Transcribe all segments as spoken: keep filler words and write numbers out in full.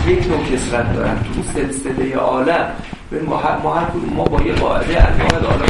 یک نوع کثرت دارن تو سلسله عالم. ما هر ما هر ما با یه قاعده الواحد عالم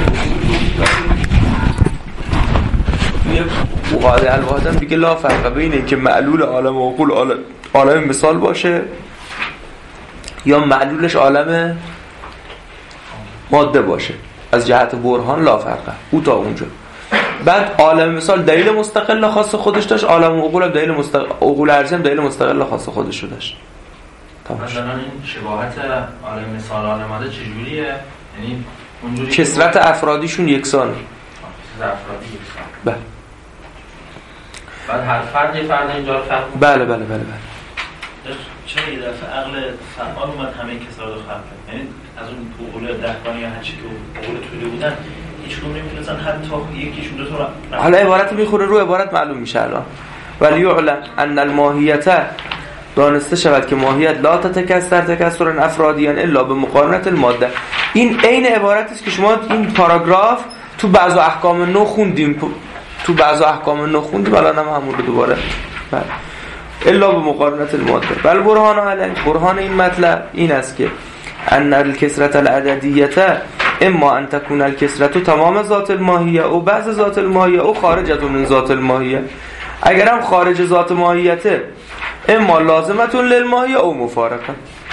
یه قاعده الواحد دیگه لا فرق بین اینکه معلول عالم و عقول عالم عالم مثال باشه یا معلولش عالم ماده باشه. از جهت برهان لا فرقه او تا اونجا. بعد عالم مثال دلیل مستقل خاص خودش داشت، عالم عقول هم دلیل مستقل عقول ارزی هم دلیل مستقل خاص خودش رو داشت. مثلا این شباهت عالم مثال عالم ماده چجوریه؟ یعنی اونجوری کثرت افرادیشون یکسانه. کثرت افرادی یکسان. بله. بعد هر فرد یه فرد اینجا رو فرق. بله بله بله بله. چه یه دفعه عقل فعال اومد همه کسرات رو خلق کرد. یعنی از اون عقول دهگانی یا هر چی که عقول طولی بودن هیچ کدوم نمیتونستن حتی یکیشون دو تا. حالا عبارت میخوره رو عبارت معلوم میشه الان. ولی یعلم ان الماهیت دانسته شود که ماهیت لا تتکثر تکثرا افرادیا الا به مقارنت الماده. این عین عبارتی است که شما این پاراگراف تو بعض احکام نو خوندیم، تو بعض احکام نو خوندیم الان هم همون رو دوباره. بله. الا به مقارنت الماده. بل برهان علی برهان این مطلب این است که ان الکثرت العددیه اما ان تكون الکثرت تمام ذات الماهیه او بعض ذات الماهیه او خارجه من ذات الماهیه. اگر هم خارج ذات ماهیته اما لازمه للماهیه او مفارقه.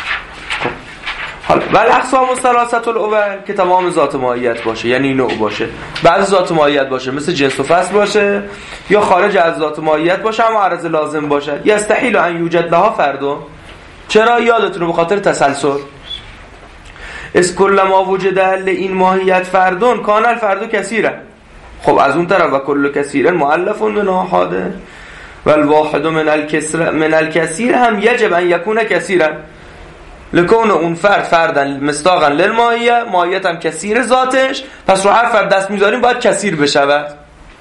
حالا ولی اقسام الثلاثه الاول که تمام ذات ماهیت باشه، یعنی نوع باشه، بعض ذات ماهیت باشه مثل جنس و فصل باشه، یا خارج از ذات ماهیت باشه اما عرض لازم باشه. یستحیل ان یوجد لها فردون. چرا؟ یادتونه به خاطر تسلسل. اس کل ما وجد این ماهیت فردون کان الفرد کثیره. خب از اون طرف و کل کثیر مؤلف من احاده و الواحد من الکثیر من الکثیر هم یجب ان یکون کثیرا لکون اون فرد فردن مصداقا للماهیه، ماهیت هم کثیر ذاتش، پس رو هر فرد دست میذاریم باید کثیر بشود.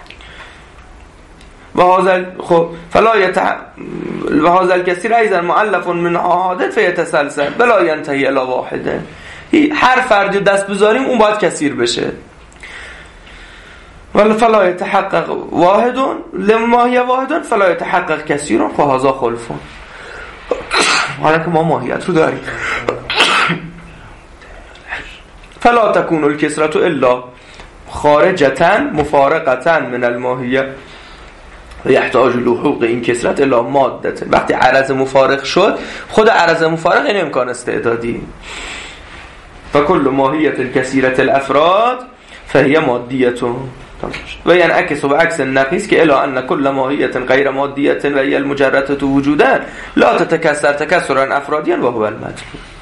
و هذا خب فلا يت و هذا الكثير ايضا مؤلف من احاده فيتسلسل بلا ينتهي الى واحده. هر فردی دست بذاریم اون باید کثیر بشه. ولی فلا يتحقق واحد لما هي واحد فلا يتحقق كثير فهذا خلف. حالا که ما ماهیت رو داریم فلا تكون الكثرة الا خارجة مفارقة من الماهیه و یحتاج لحوق این کثرت الا ماده. وقتی عرض مفارق شد، خود عرض مفارق این امکان استعدادی. و کل ماهیت کثیرت الافراد فهی مادیه و ینعکس و عکس النقیص که الا ان کل ماهیت غیر مادیه و هی المجرده وجودا لا تتکثر تکثرا افرادیا و هو المطلوب.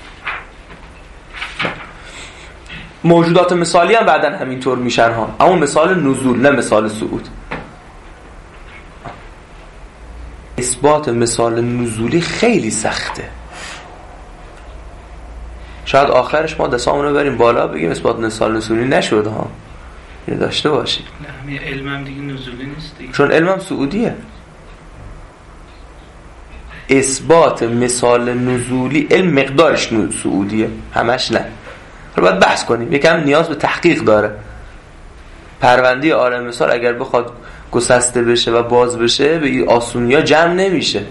موجودات مثالی هم بعدن همینطور میشن ها، اما مثال نزول نه مثال صعود. اثبات مثال نزولی خیلی سخته. شاید آخرش ما دستامون رو بریم بالا بگیم اثبات مثال نزولی نشد ها، اینو داشته باشید. نه همین علم هم دیگه نزولی نیست دیگه، چون علم هم صعودیه. اثبات مثال نزولی علم مقدارش صعودیه، همش نه. حالا باید بحث کنیم، یکم نیاز به تحقیق داره. پرونده عالم مثال اگر بخواد گسسته بشه و باز بشه به آسونیا جمع نمیشه.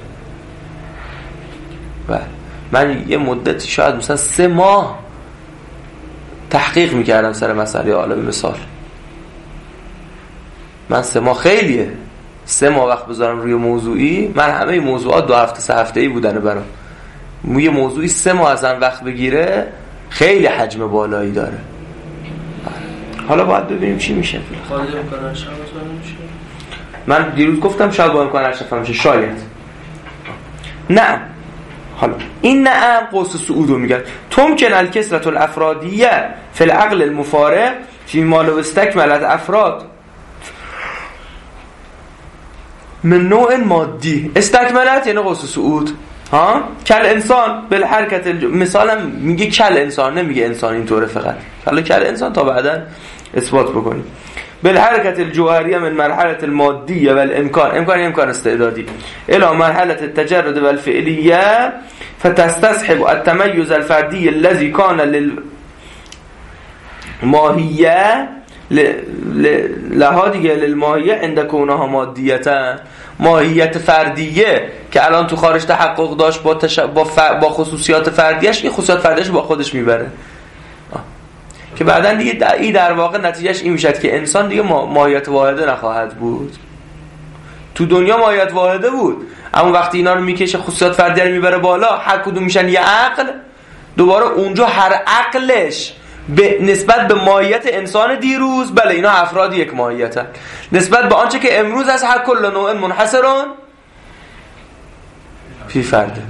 بله من یه مدتی شاید مثلا سه ماه تحقیق میکردم سر مسئله عالم مثال. من سه ماه خیلیه، سه ماه وقت بذارم روی موضوعی. من همه موضوعات دو هفته سه هفته ای بودن برام. یه موضوعی سه ماه ازم وقت بگیره خیلی حجم بالایی داره. حالا باید ببینیم چی میشه. خالد امکان ارشفه میشه. من دیروز گفتم شاید با امکان ارشفه میشه، شاید. نه حالا این نعم قوس صعود رو میگن. تمکن الکثرة الافرادیه فی العقل المفارق فی ما لو استکملت افراد من نوع مادی. استکملت یعنی قوس صعود ها. کل انسان بالحرکت الج... مثلا میگه کل انسان، نمیگه انسان اینطوره فقط. حالا کل انسان تا بعدا اثبات بکنیم. بالحركة الجوهرية من مرحلة المادية والإمكان إمكان إمكان استعدادي إلى مرحلة التجرد والفعلية فتستصحب التميز الفردي الذي كان للماهية لها دیگه للماهیه عند کونها مادیتا، ماهیت فردیه که الان تو خارج تحقق داشت با, تش... با, ف... با خصوصیات فردیش، این خصوصیات فردیش با خودش میبره آه. که بعدن دیگه در... این در واقع نتیجهش این میشد که انسان دیگه ما... ماهیت واحده نخواهد بود. تو دنیا ماهیت واحده بود، اما وقتی اینا رو میکشه خصوصیات فردی رو میبره بالا، هر کدوم میشن یه عقل، دوباره اونجا هر عقلش به نسبت به ماهیت انسان دیروز، بله اینا افراد یک ماهیتن، نسبت به آنچه که امروز از هر کل نوع منحصرون فی فرده.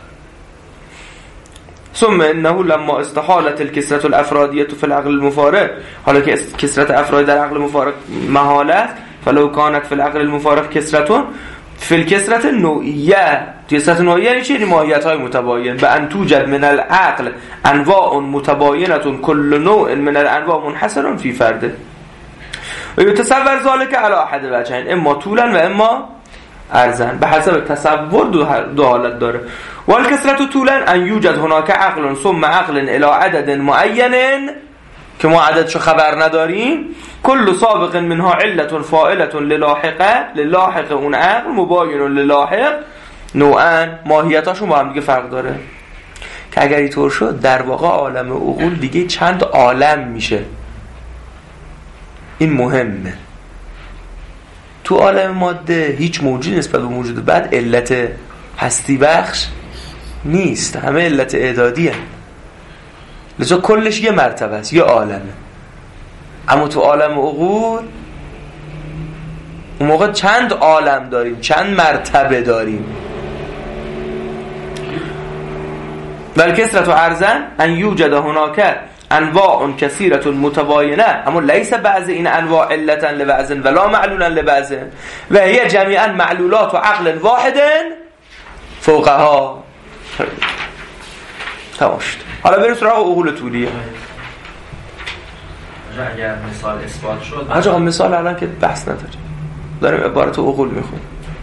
ثم انه لما استحالت الكسرة الافرادیه فی العقل المفارق، حالا که کسرت افرادی در عقل مفارق محالت، فلو كانت فی العقل المفارق کسرتون فی الکسرت نوعیه، کسرت نوعیه یعنی چی؟ ماهیت های متباین. به ان توجد من العقل انواع متباینه کل نوع من الانواع منحصر فی فرده و یتصور ذلك علی احد وجهین، اما طولا و اما عرضا، به حسب تصور دو حالت داره. والکسرت طولا ان یوجد هناك عقل ثم عقل الى عدد معین که ما عددشو خبر نداریم، کل سابق منها علت فاعلة للاحقه، للاحق اون عقل مباین للاحق نوعا، ماهیتاشون با هم دیگه فرق داره. که اگر اینطور شد در واقع عالم عقول دیگه چند عالم میشه. این مهمه. تو عالم ماده هیچ موجودی نسبت به موجود بعد علت هستی بخش نیست، همه علت اعدادی هست، لذا کلش یه مرتبه است، یه عالمه. اما تو عالم عقول اون موقع چند عالم داریم، چند مرتبه داریم. بل کسرت و عرضن ان یوجد هناك انواع کثیرة متباینه، اما لیس بعض این انواع علتا لبعض ولا معلولا لبعض و هی جمیعا معلولات و عقل واحد فوقها. تمام شد. حالا بریم سراغ عقول طولیه. اگر مثال اثبات شد، حاج آقا مثال الان که بحث نداریم، داریم عبارت عقول میخونیم.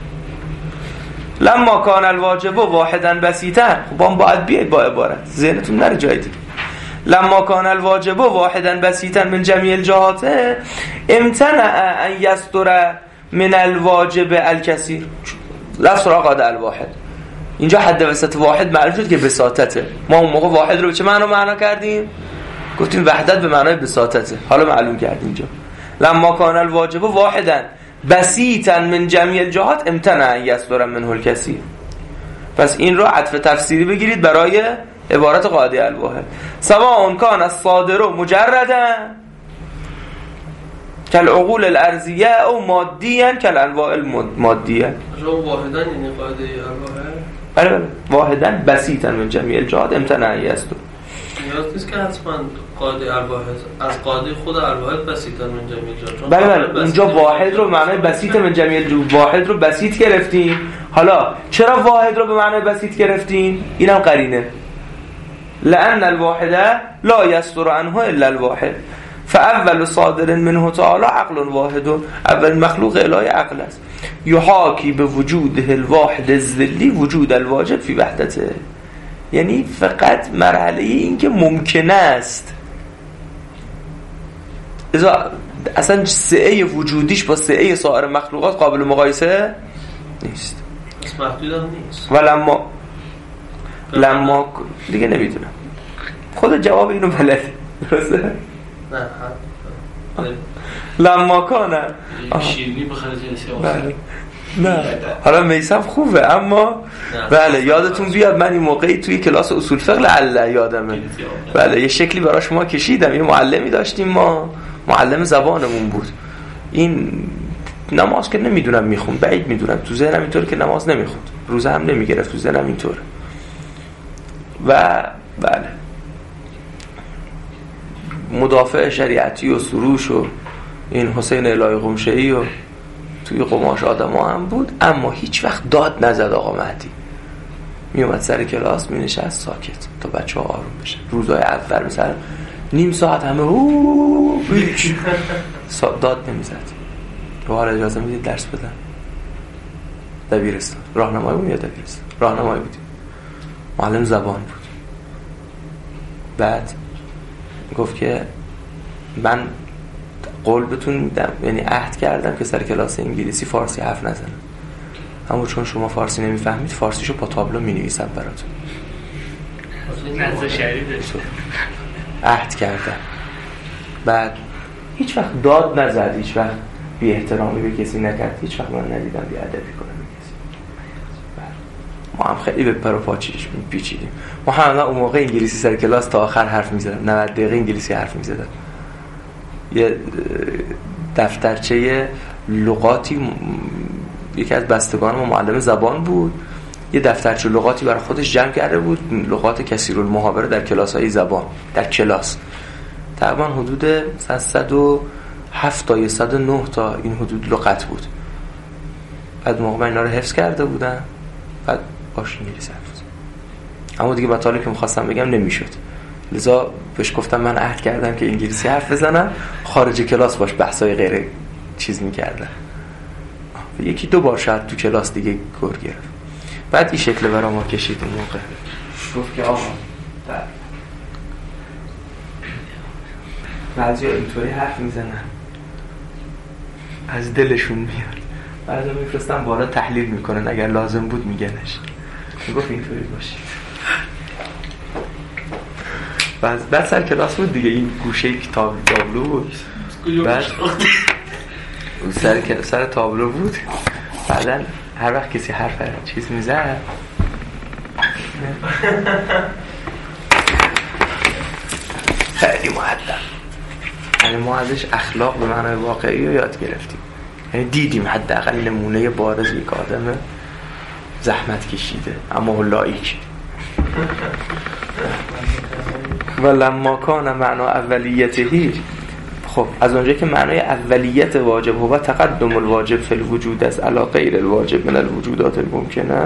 لما کان الواجب واحدا بسیطا، خب با باید بیاید با عبارت، ذهنتون نره جای دیگه. لما کان الواجب واحدا بسیطا من جمیع الجهات امتنع ان یصدر من الواجب الکثیر. لفظ را قاعده الواحد، اینجا حد وسط واحد معلوم شد که بساطته. ما اون موقع واحد رو به چه معنا معنا کردیم؟ گفتیم وحدت به معنای بساطته. حالا معلوم کردیم اینجا لما کان الواجب واحدا بسیطا من جمیع الجهات امتنع ان یصدر منه الکثیر. پس این رو عطف تفسیری بگیرید برای عبارت قاعده الواحد. سواء کان الصادر مجردا کالعقول الارضیه او مادیا کالانواع المادیه. شما واحدا یعنی قاعده الواحد؟ بله بله، واحدا بسیطا من جمیع الجهات امتنع ان یصدر. نیاز نیست که حتما قاعده الواحد از قاعده خود الواحد بسیطا من جمیع الجهات. بله بله، اونجا واحد رو به معنای بسیط من جمیع الجهات، واحد رو بسیط گرفتیم. حالا چرا واحد رو به معنای بسیط گرفتیم؟ اینم قرینه. لأن الواحد لا يصدر عنه الا الواحد فاول صادر منه تعالی عقل واحد، اول مخلوق الهی عقل است. یحاکی به وجود الواحد الذلی وجود الواجب فی وحدته، یعنی فقط مرحله این که ممکن است، اصلا سعه وجودیش با سعه سایر مخلوقات قابل مقایسه نیست، محدود هم نیست. ولما لما دیگه نمیدونم خود جواب اینو بلده درسته؟ نه لما کانه شیرینی بخرید بله. نه حالا میسم خوبه، اما بله یادتون بیاد من این موقعی توی کلاس اصول فقه لعله یادمه، بله یه شکلی براش ما کشیدم، یه معلمی داشتیم ما، معلم زبانمون بود، این نماز که نمیدونم میخون، بعید میدونم، تو ذهنم اینطور که نماز نمیخوند، روزه هم نمیگرفت، تو ذهنم اینطور. و بله مدافع شریعتی و سروش و این حسین الهی قمشه‌ای و توی قماش آدم ها هم بود، اما هیچ وقت داد نزد آقا مهدی. می اومد سر کلاس می نشست ساکت تا بچه ها آروم بشه. روزای اول مثلا نیم ساعت همه اوه هیچ داد نمیزد. و حالا اجازه میدید درس بدن. دبیرستان راهنمایی بود یا دبیرستان راهنمایی بود، معلم زبان بود. بعد گفت که من قول بهتون میدم، یعنی عهد کردم که سر کلاس انگلیسی فارسی حرف نزنم، اما چون شما فارسی نمیفهمید فارسیشو با تابلو مینویسم براتون. نزد شهری داشت عهد کردم. بعد هیچ وقت داد نزد، هیچ وقت بی احترامی به کسی نکرد، هیچ وقت من ندیدم بی ادبی کنه به کسی. ما هم خیلی به پر و پاچیش پیچیدیم. ما هم اون موقع انگلیسی سر کلاس تا آخر حرف می‌زدم، نود دقیقه انگلیسی حرف می‌زدم. یه دفترچه لغاتی یکی از بستگان ما معلم زبان بود، یه دفترچه لغاتی برای خودش جمع کرده بود، لغات کثیرالمحاوره در کلاس‌های زبان، در کلاس تقریبا حدود صد و هفت تا صد و نه تا این حدود لغت بود. بعد موقع من اینا رو حفظ کرده بودم، بعد باش انگلیسی حرف زدم. اما دیگه مطالبی که می‌خواستم بگم نمی‌شد، لذا بهش گفتم من عهد کردم که انگلیسی حرف بزنم، خارج کلاس باش بحثای غیر چیز می‌کردم. یکی دو بار شاید تو کلاس دیگه گر گرفت. بعد این شکل برا ما کشید اون موقع، گفت که آقا بعضی اینطوری حرف میزنن از دلشون میاد، بعضی میفرستن بالا تحلیل میکنن، اگر لازم بود میگنش. میگفت اینطوری باشید. بعد بعد سر کلاس بود دیگه، این گوشه کتاب تابلو بود، بعد سر سر تابلو بود. بعدن هر وقت کسی حرف چیز میزد خیلی مؤدب، یعنی ما ازش اخلاق به معنای واقعی رو یاد گرفتیم، یعنی دیدیم حداقل نمونه بارز یک آدم زحمت کشیده اما لایق. ولما کان معنا اولیته، خب از اونجایی که معنای اولیت واجب هو تقدم الواجب فی الوجود است علی غیر الواجب من الوجودات الممکنه.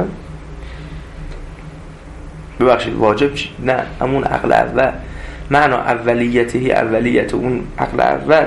ببخشید واجب چی؟ نه، همون عقل اول، معنا اولیته اولیت اون عقل اول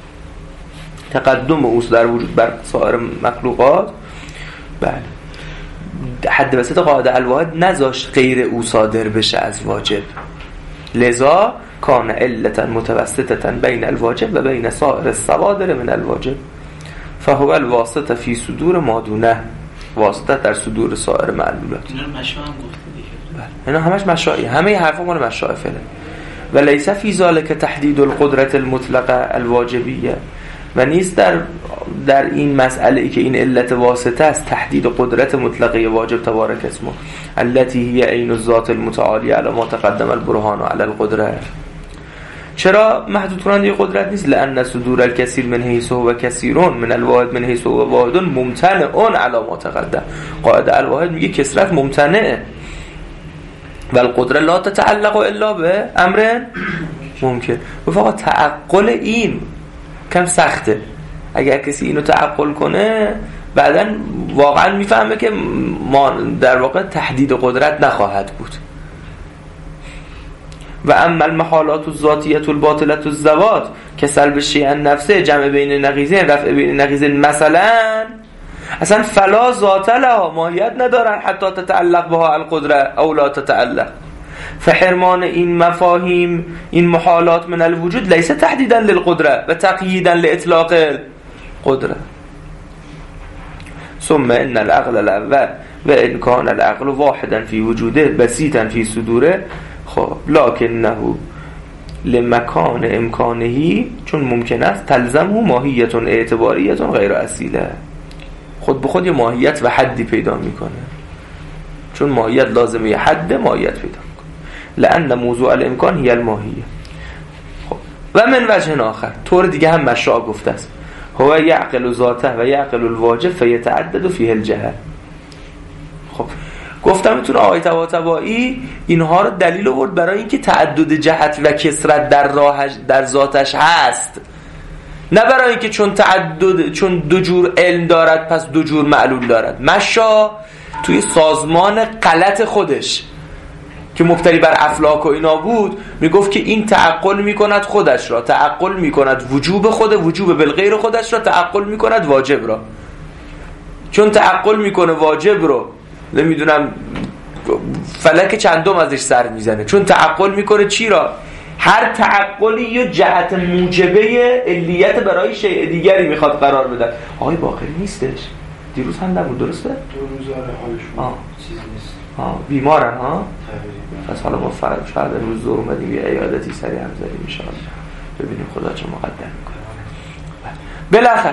تقدم اوست در وجود بر سایر مخلوقات. بله، حد وسط قاعده الواحد نذاشت غیر او صادر بشه از واجب، لذا کان علتا متوسطتا بین الواجب و بین سایر الصوادر من الواجب فهو الواسطه فی صدور ما دونه، واسطه در صدور سایر معلولات. اینا رو مشا هم گفته دیگه. بله، اینا همش مشایی، همه حرفا مال مشای فعلا. و لیس فی ذلک تحدید القدرت المطلقه الواجبیه، و نیست در در این مسئله ای که این علت واسطه است تحدید قدرت مطلقه واجب تبارک اسمه التي هي عین الذات المتعالی علی ما تقدم البرهان علی القدره. چرا محدود کننده قدرت نیست؟ لان صدور الکثیر من حیث هو کثیرون من الواحد من حیث هو واحد ممتنع علی ما تقدم. قاعده الواحد میگه کثرت ممتنعه و القدره لا تتعلق الا به امر ممکن. و فقط تعقل این کم سخته، اگر کسی اینو تعقل کنه بعداً واقعا میفهمه که ما در واقع تحدید قدرت نخواهد بود. و اما المحالات الذاتیه الباطله الزوات که سلب شیء نفسه جمع بین نقیضین رفع بین نقیضین مثلا اصلا فلا ذات لها، ماهیت ندارن حتی تتعلق بها القدره او لا تتعلق. فحرمان این مفاهیم این محالات من الوجود لیس تحدیدا للقدره و تقییدا لاطلاق القدره. ثم ان العقل الاول و ان كان العقل واحدا في وجوده بسيطا في صدوره، خب لکنه لمکان امکانه چون ممکن است تلزمه ماهیت اعتباریت غیر اصیله، خود به خود یه ماهیت و حدی پیدا میکنه، چون ماهیت لازمه یه حد ماهیت پیدا میکنه. لأن موضوع الامکان هی الماهیه. خب و من وجه آخر طور دیگه هم مشاع گفته است هو یعقل ذاته و یعقل الواجب فیتعدد فیه الجهل. خب گفتم میتونه آیه طباطبایی اینها رو دلیل آورد برای اینکه تعدد جهت و کثرت در راهش در ذاتش هست، نه برای اینکه چون تعدد چون دو جور علم دارد پس دو جور معلول دارد. مشا توی سازمان غلط خودش که مبتنی بر افلاک و اینا بود میگفت که این تعقل میکند خودش را، تعقل میکند وجوب خود، وجوب بالغیر خودش را تعقل میکند واجب را. چون تعقل میکنه واجب رو نمیدونم فلک چندم ازش سر میزنه، چون تعقل میکنه چی را؟ هر تعقلی یا جهت موجبه علیت برای شیء دیگری میخواد قرار بده. آقای باقری نیستش، دیروز هم نبود، درسته؟ دو روز آره حالشون چیزی نیست. آه بیمارن ها؟ پس حالا ما فرق شاید روز دور اومدیم یه عیادتی سریع هم زدیم ان شاء الله ببینیم خدا چه مقدر میکنه. بالاخره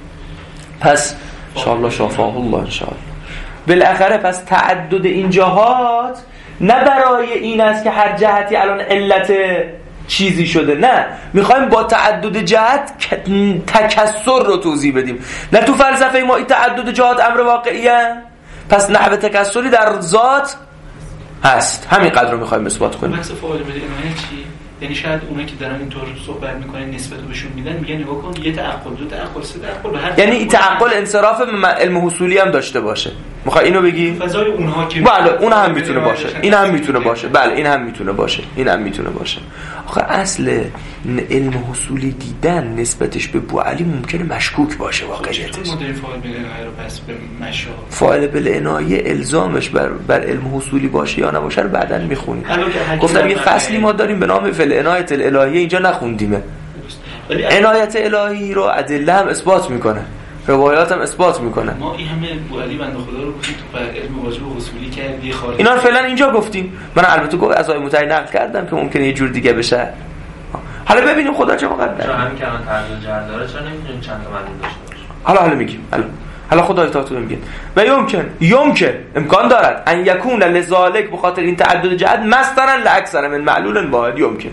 پس ان شاء الله شفاه الله ان شاء الله. بالاخره پس تعدد این جهات نه برای این است که هر جهتی الان علت چیزی شده، نه، میخوایم با تعدد جهت تکثر رو توضیح بدیم. نه تو فلسفه ما این تعدد جهات امر واقعیه، پس نحو تکثری در ذات هست، همین قدر رو میخوایم اثبات کنیم. مکس فعال بده اینا چی؟ یعنی شاید اونا که دارن اینطور صحبت میکنن نسبت رو بهشون میدن، میگن نگاه کن یه تعقل، دو تعقل، سه تعقل، هر یعنی این تعقل انصراف علم حصولی هم داشته باشه. میخوای اینو بگی؟ فضای اونها که بله اون هم میتونه باشه، این هم میتونه باشه، بله این هم میتونه باشه، این هم میتونه باشه. آخه اصل علم حصولی دیدن نسبتش به بوعلی ممکنه مشکوک باشه واقعیتش. ما داریم فاعل بالعنایه رو پس به مشا فاعل بالعنایه الزامش بر بر علم حصولی باشه یا نباشه رو بعداً میخونیم. گفتم یه فصلی ما داریم به نام فعل عنایت الالهیه، اینجا نخوندیمه. عنایت الهی رو ادله هم اثبات میکنه، روایات هم اثبات میکنه. ما این همه بوعلی بنده خدا رو گفتیم تو علم واجب و حصولی کردی خارج، اینا رو فعلا اینجا گفتیم. من البته گفت از آیه متعین نقل کردم که ممکنه یه جور دیگه بشه. حالا ببینیم خدا چه مقدر. چرا همین که الان تعدد جهت داره، چرا نمیتونیم چند تا معلول داشته باشه؟ حالا حالا میگیم. حالا حالا خدای تعالی میگه و یمکن یمکن امکان دارد ان یکون لذالک، بخاطر این تعدد جهت مصدرا لاکثر من معلول واحد یمکن،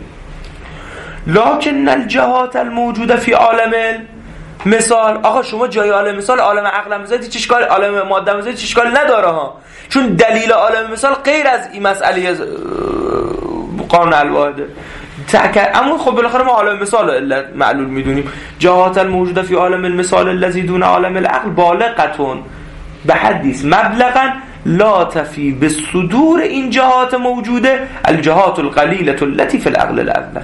لکن الجهات الموجوده فی عالم مثال. آقا شما جای عالم مثال عالم عقل بذارید چه اشکال، عالم ماده بذارید چه اشکال نداره ها، چون دلیل عالم مثال غیر از این مسئله قانون الواحده. اما خب بالاخره ما عالم مثال علت معلول میدونیم. جهات الموجوده فی عالم المثال الذی دون عالم العقل بالغتون به حدیث مبلغا لا تفی به صدور این جهات موجوده الجهات القلیله التي فی العقل الاول.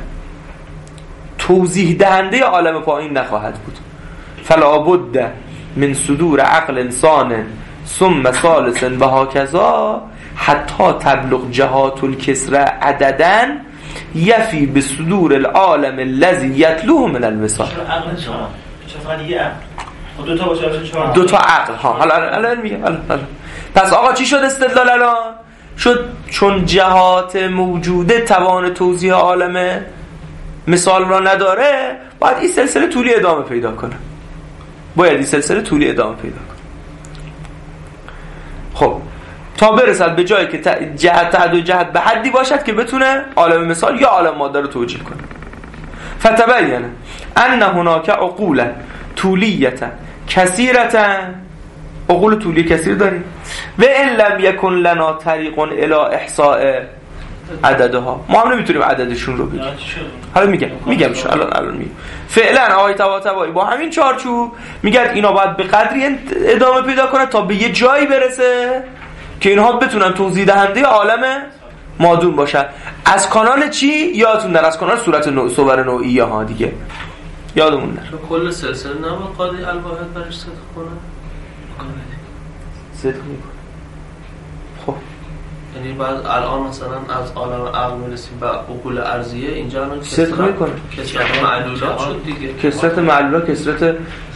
توضیح دهنده عالم پایین نخواهد بود. فلا بد من صدور عقل انسان ثم ثالث و هكذا حتی تبلغ جهات الکسره عددا یفی به صدور العالم الذی یتلوه من المثال. عقل شما چه یه عقل دو تا باشه چهار دو تا عقل ها. حالا الان میگم. پس آقا چی شد استدلال الان؟ شد چون جهات موجوده توان توضیح عالم مثال را نداره، باید این سلسله طولی ادامه پیدا کنه. باید این سلسله طولی ادامه پیدا کنه. خب تا برسد به جایی که جهت تعدد جهت به حدی باشد که بتونه عالم مثال یا عالم ماده رو توجیه کنه. فتبین ان هناک عقول طولیه کثیره، عقول طولی کثیر داریم و ان لم یکن لنا طریق الی احصاء عددها، ما هم نمیتونیم عددشون رو بگیم. حالا میگم میگم شو الان الان میگم فعلا آقای طباطبایی با همین چارچوب میگه اینا باید به قدری ادامه پیدا کنه تا به یه جایی برسه که اینها بتونن توضیح دهنده عالم مادون باشن. از کانال چی؟ یادتون نره، از کانال صورت نوع صور نوعیه ها دیگه یادمون نره. کل سلسله نباید قاضی الواحد برش صدق کنه؟ صدق میکنه. خب یعنی بعد الان مثلا از عالم عقل میرسیم به عقول ارضیه، اینجا الان صدق میکنه. کثرت معلولات شد دیگه. کثرت معلولات، کثرت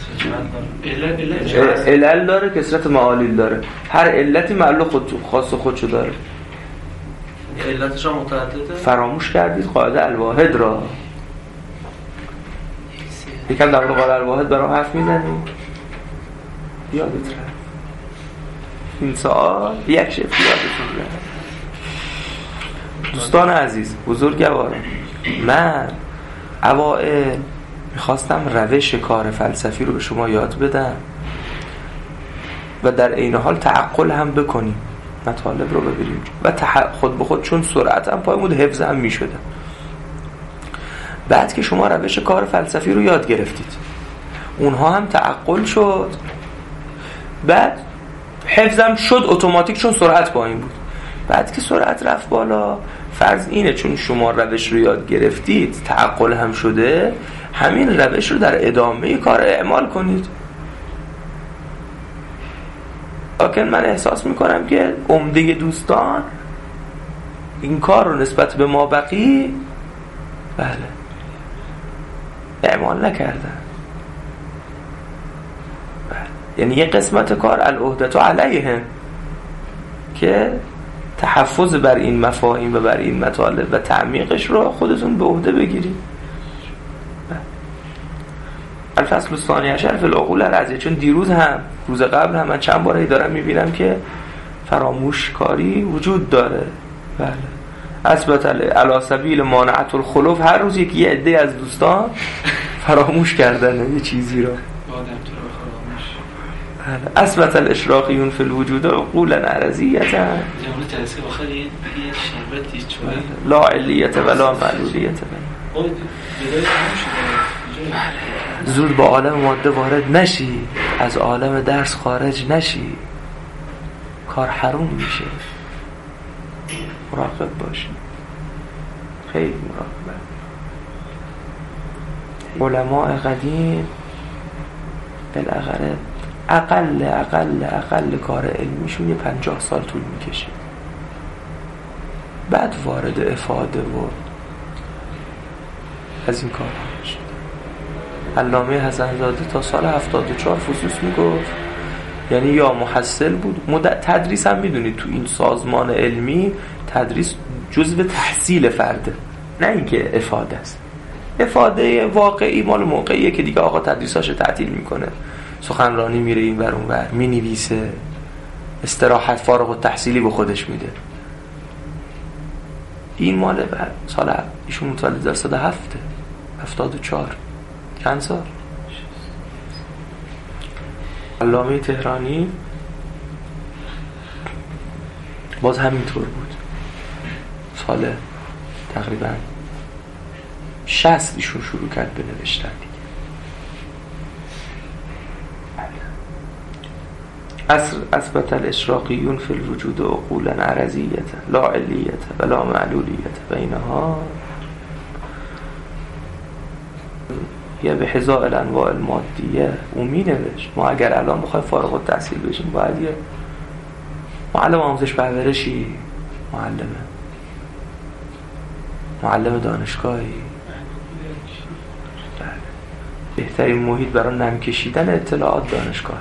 علل داره، کثرت معالیل داره. هر علتی معلول خود خاص خودشو داره. علتش هم متعدده. فراموش کردید قاعده الواحد را. یکم در مورد قاعده الواحد برام حرف میزنیم. یادت رفت این سوال یک شف یادتون رفت. دوستان عزیز، بزرگواران، من اوائل میخواستم روش کار فلسفی رو به شما یاد بدم و در عین حال تعقل هم بکنیم، مطالب رو ببینیم و تح... خود به خود چون سرعت هم پای مود حفظ هم میشدم. بعد که شما روش کار فلسفی رو یاد گرفتید، اونها هم تعقل شد، بعد حفظم شد اتوماتیک چون سرعت پایین بود. بعد که سرعت رفت بالا، فرض اینه چون شما روش رو یاد گرفتید، تعقل هم شده، همین روش رو در ادامه کار اعمال کنید. لکن من احساس میکنم که عمده دوستان این کار رو نسبت به ما بقی بله اعمال نکردن. بله. یعنی یه قسمت کار العهدة علیهم که تحفظ بر این مفاهیم و بر این مطالب و تعمیقش رو خودتون به عهده بگیرید. الفصل الثانی عشر فی العقول الرضیه. چون دیروز هم روز قبل هم من چند باری دارم میبینم که فراموش کاری وجود داره. بله اثبت علی سبیل مانعت الخلوف، هر روز یک یه عده از دوستان فراموش کردن یه چیزی رو. اثبت الاشراقیون فی الوجود عقولا عرضیه لا علیت ولا معلولیت. زود با عالم ماده وارد نشی، از عالم درس خارج نشی، کار حروم میشه. مراقب باشی، خیلی مراقب. علماء قدیم بالاخره اقل اقل اقل کار علمیشون یه پنجاه سال طول میکشه، بعد وارد افاده و از این کار شد. علامه حسن زاده تا سال هفتاد و چهار فصوص میگفت، یعنی یا محصل بود. مد... تدریس هم میدونید تو این سازمان علمی تدریس جزء تحصیل فرده، نه اینکه افاده است. افاده واقعی مال موقعیه که دیگه آقا تدریساشو تعطیل میکنه، سخنرانی میره این ور اون ور، مینویسه، استراحت فارغ التحصیلی به خودش میده. این مال بعد سال ایشون متولد در سال هفته هفتاد و چهار، چند سال. علامه تهرانی باز همینطور بود، سال تقریبا شصت ایشون شروع کرد به نوشتن دیگه. اصر اثبت الاشراقیون فی الوجود عقولا عرضیت لا علیت ولا معلولیت بینها یه به حذاء الانواع المادیه. اون می نوشت ما اگر الان بخوایم فارغ التحصیل بشیم باید یه معلم آموزش پرورشی، معلم معلم دانشگاهی. بهترین محیط برای نم کشیدن اطلاعات دانشگاهه.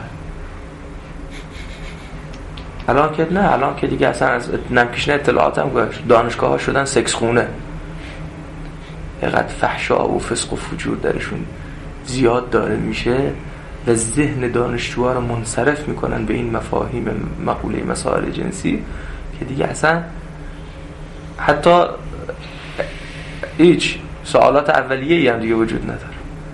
الان که نه، الان که دیگه اصلا از نم کشیدن اطلاعات هم دانشگاه ها شدن سکس خونه. اینقدر فحشا و فسق و فجور درشون زیاد داره میشه و ذهن دانشجوها رو منصرف میکنن به این مفاهیم مقوله مسائل جنسی که دیگه اصلا حتی هیچ سوالات اولیه‌ای هم دیگه وجود نداره.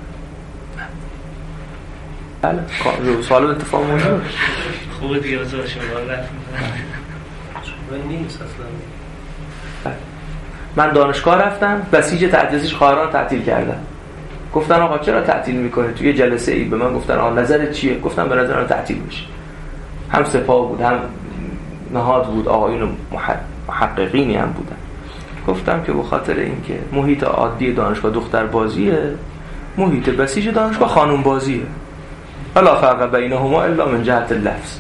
بله سوال اتفاق موجود خوبه دیگه بذار شما رفت من نیست اصلا. من دانشگاه رفتم، بسیج تدریسش خواهران تعطیل کردم. گفتن آقا چرا تعطیل میکنه؟ توی جلسه ای به من گفتن آقا نظرت چیه؟ گفتم به نظرم تعطیل بشه. هم سپاه بود، هم نهاد بود، آقایون محققینی هم بودن. گفتم که به خاطر اینکه محیط عادی دانشگاه دختر بازیه، محیط بسیج دانشگاه خانم بازیه. ولا فرق بینهما الا من جهت اللفظ.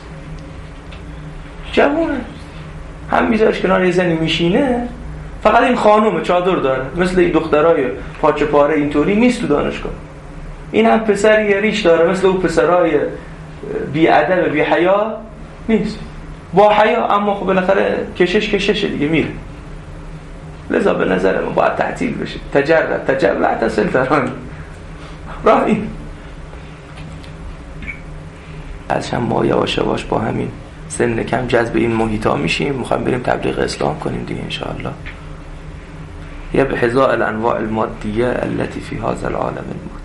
جوونه هم میذارش کنار یه زنی میشینه، فقط این خانومه چادر داره، مثل این دخترای پاچه پاره اینطوری نیست تو دانشگاه. این هم پسری ریش داره، مثل اون پسرای بی ادب بی حیا نیست، با حیا اما خب بالاخره کشش کششه دیگه میره. لذا به نظر من باید تعطیل بشه. تجرد تجرد تصل ترانی راه این. ازش هم ما یواش یواش با همین سن کم جذب این محیط ها میشیم، میخوایم بریم تبلیغ اسلام کنیم دیگه انشاءالله. یا به حذاء الانواع المادیه التي فی هذا العالم المادی.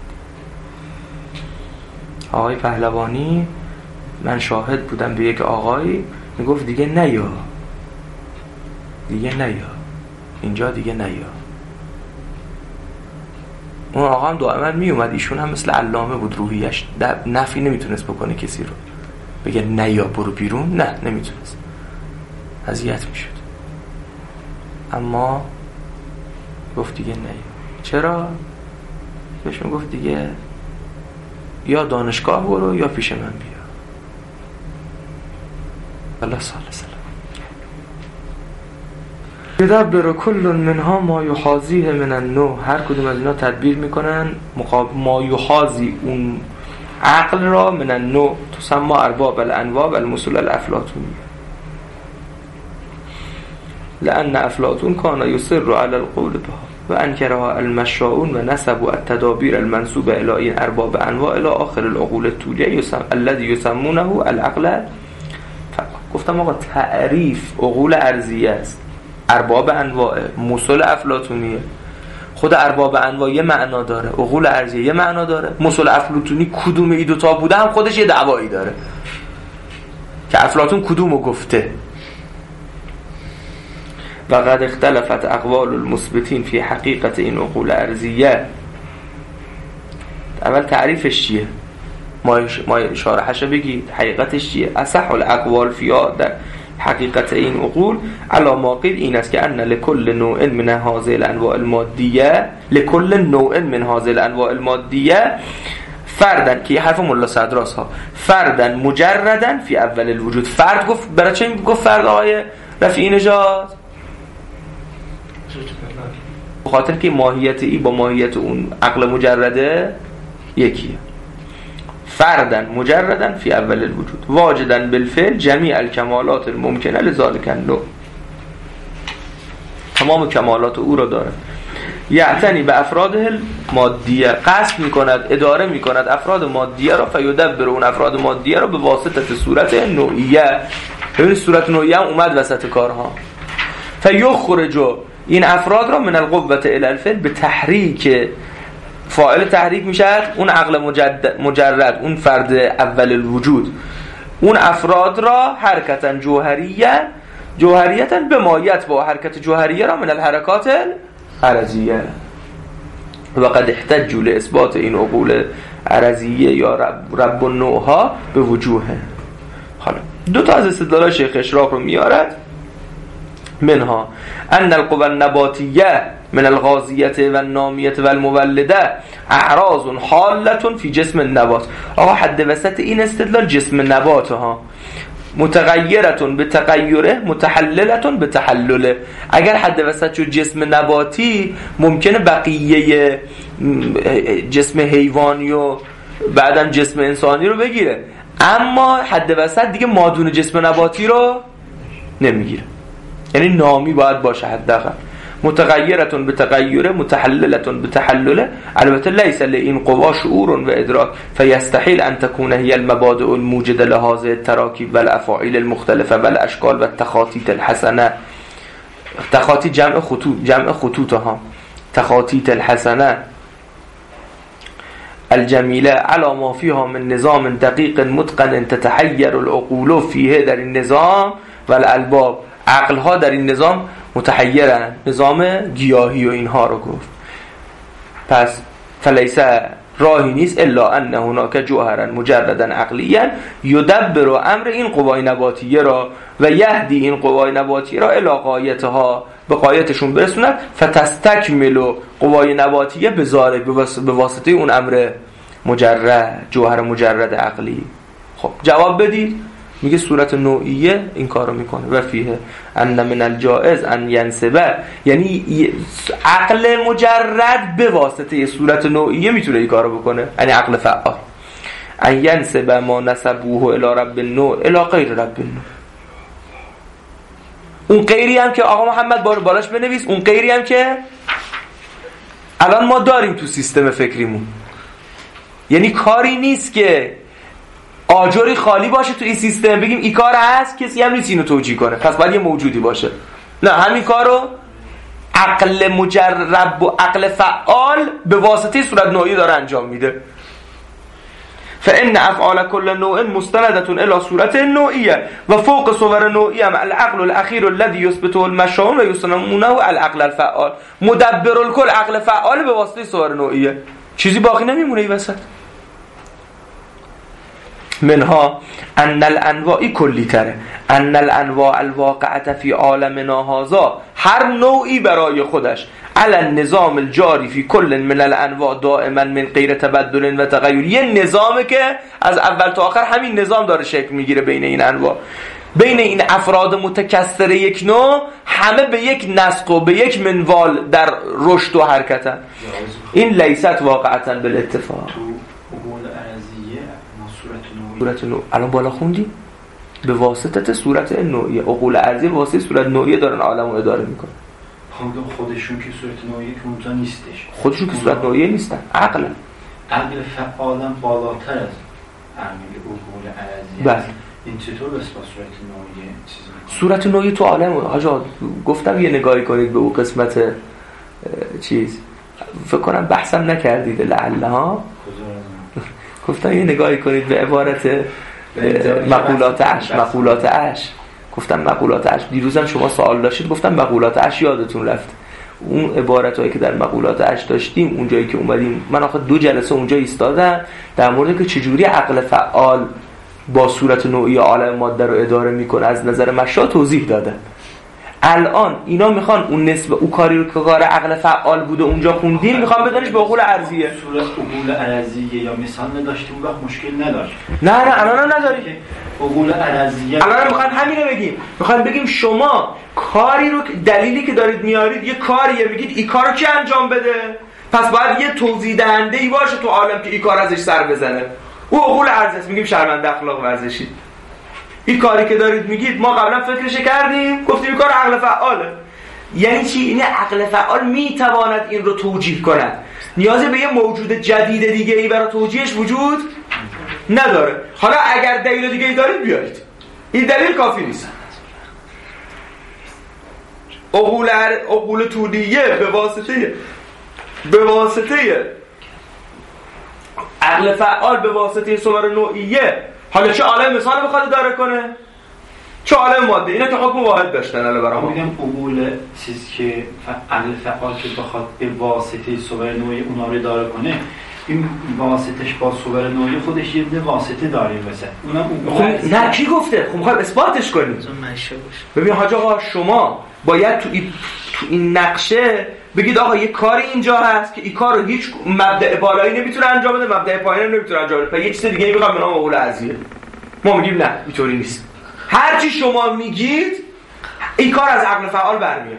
آقای پهلوانی، من شاهد بودم به یک آقایی میگفت دیگه نیا، دیگه نیا اینجا، دیگه نیا. اون آقا هم دائما میومد، ایشون هم مثل علامه بود، روحیش نفی نمیتونست بکنه کسی رو، بگه نیا برو بیرون، نه نمیتونست، اذیت میشد. اما گفت دیگه نیا. چرا؟ بهشون گفت دیگه یا دانشگاه برو یا پیش من بیا. الله صلی الله علیه و یدبر کل منها ما یحاذیه من النوع، هر کدوم از اینا تدبیر میکنن مقابل ما یحاذی اون عقل را من النوع تسمى ارباب الانواع و المصول الافلاطونی، لأن افلاطون کان یصر علی القول بها و انکرها المشاؤون و نسبوا التدابیر المنسوبه الی این ارباب انواع الی آخر العقول الطولیه الذی یسمونه العقل. گفتم آقا تعریف عقول ارضیه است، ارباب انواع مصول افلاطونیه. خود ارباب انواع یه معنا داره، عقول ارضیه یه معنا داره، مصول افلاطونی کدوم ای دوتا بوده هم خودش یه دعوایی داره که افلاطون کدومو گفته. و قد اختلفت اقوال المثبتین فی حقیقت این عقول ارضیه. اول تعریفش چیه؟ ما ما شارحش بگید حقیقتش چیه؟ اصح الاقوال فیها در حقیقت این عقول علی ما قیل این است که ان لكل نوع من هذه الانواع المادیه لكل نوع من هذه الانواع المادیه فردن، که حرف ملا صدراس ها، فردن مجردن فی اول الوجود. فرد گفت برای چه گفت فرد آقای رفیعی نژاد؟ بخاطر که ماهیت ای با ماهیت اون عقل مجرده یکیه. فردن مجردن فی اول الوجود واجدن بالفعل جمیع الکمالات الممکنه لذالک النوع، تمام کمالات او را داره. یعتنی به افراد مادیه، قصد میکند اداره میکند افراد مادیه را، فیدبر اون افراد مادیه را به واسطه صورت نوعیه. ببینید صورت نوعیه هم اومد وسط کارها. فیخرج این افراد را من القوة الی الفعل به تحریک، فاعل تحریک میشد اون عقل مجرد, مجرد اون فرد اول الوجود، اون افراد را حرکتا جوهریه جوهریتا به مایت با حرکت جوهریه را من الحرکات عرضیه. و قد احتجوا لاثبات این عقول عرضیه یا رب, رب النوعها به وجوه. حالا دو تا از استدلال شیخ اشراق رو میارد. منها ان القوى النباتیه من الغازیه و النامیه و المولده اعراض حالة فی جسم النبات. آقا حد وسط این استدلال جسم نبات ها متغیرتون به تغیره متحللتون به تحلله. اگر حد وسط شد جسم نباتی ممکنه بقیه جسم حیوانی و بعدم جسم انسانی رو بگیره، اما حد وسط دیگه مادون جسم نباتی رو نمیگیره، یعنی نامی باید باشه حداقل. متغیرتون به تغیره متحللتون به تحلله. البته لیس لئین قوا شعور و ادراک فیستحیل ان تكون هی المبادئ الموجده لهذه التراکیب و الافاعیل المختلفه و الاشکال و التخاطیط الحسنه. تخاطیط جمع خطوط، جمع خطوط ها، تخاطیط الحسنه الجمیله علی ما فیها من نظام دقیق متقن تتحیر العقول فیه. در این نظام و الالباب عقل ها در این نظام متحیرن، نظام گیاهی و اینها رو گفت. پس فلیس راهی نیست الا ان هناک جوهرا مجردا عقلیا یدبر امر این قوای نباتیه را و یهدی این قوای نباتیه را الی غایتها، به غایتشون برسوند. فتستکمل قوای نباتیه به ذالک، به واسطه اون امر مجرد، جوهر مجرد عقلی. خب جواب بدید. میگه صورت نوعیه این کارو میکنه. و فیه ان من الجائز ان ینسبه، یعنی عقل مجرد به واسطه صورت نوعیه میتونه این کارو بکنه، یعنی عقل فعال. ان ینسبه ما نسبوه الی رب النوع الی غیر رب النوع. اون غیری هم که آقا محمد بار بالاش بنویس، اون غیری هم که الان ما داریم تو سیستم فکریمون، یعنی کاری نیست که آجری خالی باشه تو این سیستم بگیم این کار هست کسی هم نیست اینو توجیه کنه، پس باید یه موجودی باشه. نه، همین کارو عقل مجرب و عقل فعال به واسطه صورت نوعی داره انجام میده. فإن افعال كل نوع مستندة الى صورت نوعیه و فوق صور نوعیه مع العقل الاخیر الذي يثبته المشاؤون و يسمونه العقل الفعال. مدبر الکل عقل فعال به واسطه صور نوعیه، چیزی باقی نمیمونه این وسط. منها ان الانواع کلی تره ان الانواع الواقعه فی عالمنا هذا، هر نوعی برای خودش علی النظام الجاری فی کل من الانواع دائما من غیر تبدل و تغییر. یه نظامه که از اول تا آخر همین نظام داره شکل میگیره بین این انواع. بین این افراد متکثر یک نوع همه به یک نسق و به یک منوال در رشد و حرکتن. این لیست واقعتا بالاتفاق. تو عقول ارضیه صورت صورت نوع الان بالا خوندی به واسطه صورت نوعیه. عقول ارضی به واسطه صورت نوعیه دارن عالم رو اداره میکنن. خودشون که صورت نوعیه که اونجا نیستش، خودشون که صورت نوعیه نیستن، عقل عقل فعالم بالاتر از عقل عقول ارضیه. بله. این چطور بس با صورت نوعیه چیز میکنه؟ صورت نوعیه تو عالم حاجا گفتم یه نگاهی کنید به اون قسمت چیز، فکر کنم بحثم نکردید لعله ها، گفتم یه نگاهی کنید به عبارت مقولات عش مقولات عش گفتم مقولات عش دیروزم شما سوال داشتید، گفتم مقولات عش یادتون رفت. اون عبارتایی که در مقولات عش داشتیم اونجایی که اومدیم من آخه دو جلسه اونجا ایستادم در مورد که چجوری عقل فعال با صورت نوعی عالم ماده رو اداره میکنه از نظر مشا توضیح دادم. الان اینا میخوان اون نسبت او کاری رو که کار عقل فعال بوده اونجا خوندیم میخوان بدونش به عقول ارضیه. صورت عقول ارضیه یا مثال نداشتیم وقت مشکل نداشت. نه نه الان هم نداریم. عقول ارضیه الان میخوان همین رو بگیم. میخوان بگیم شما کاری رو دلیلی که دارید میارید یه کاریه، میگید این کارو کی انجام بده؟ پس باید یه توضیح دهنده ای باشه تو عالم که این کار ازش سر بزنه. او عقول ارضی است، میگیم شرمنده اخلاق ورزشی. این کاری که دارید میگید ما قبلا فکرش کردیم گفتیم این کار عقل فعاله. یعنی چی؟ این عقل فعال میتواند این رو توجیه کند، نیازی به یه موجود جدید دیگه ای برای توجیهش وجود نداره. حالا اگر دلیل دیگه ای دارید بیارید، این دلیل کافی نیست. عقول عقول طولیه به واسطه به واسطه عقل فعال به واسطه صور نوعیه، حالا چه عالم مثال بخواد اداره کنه چه عالم ماده، اینا که حکم واحد داشتن. الان برام میگم عقول چیز که عقل فعال که بخواد به واسطه صور نوعی اونا رو اداره کنه، این واسطش با صور نوعی خودش یه دونه واسطه داریم مثلا اونم خب نه کی گفته؟ خب میخوام اثباتش کنیم. ببین حاج آقا شما باید تو این تو این نقشه بگید آقا یه کاری اینجا هست که این کار رو هیچ مبدأ بالایی نمیتونه انجام بده، مبدأ پایینی نمیتونه انجام بده، پس یه چیز دیگه میخوام به نام عقول ارضیه. ما میگیم نه اینطوری نیست. هر چی شما میگید این کار از عقل فعال برمیاد.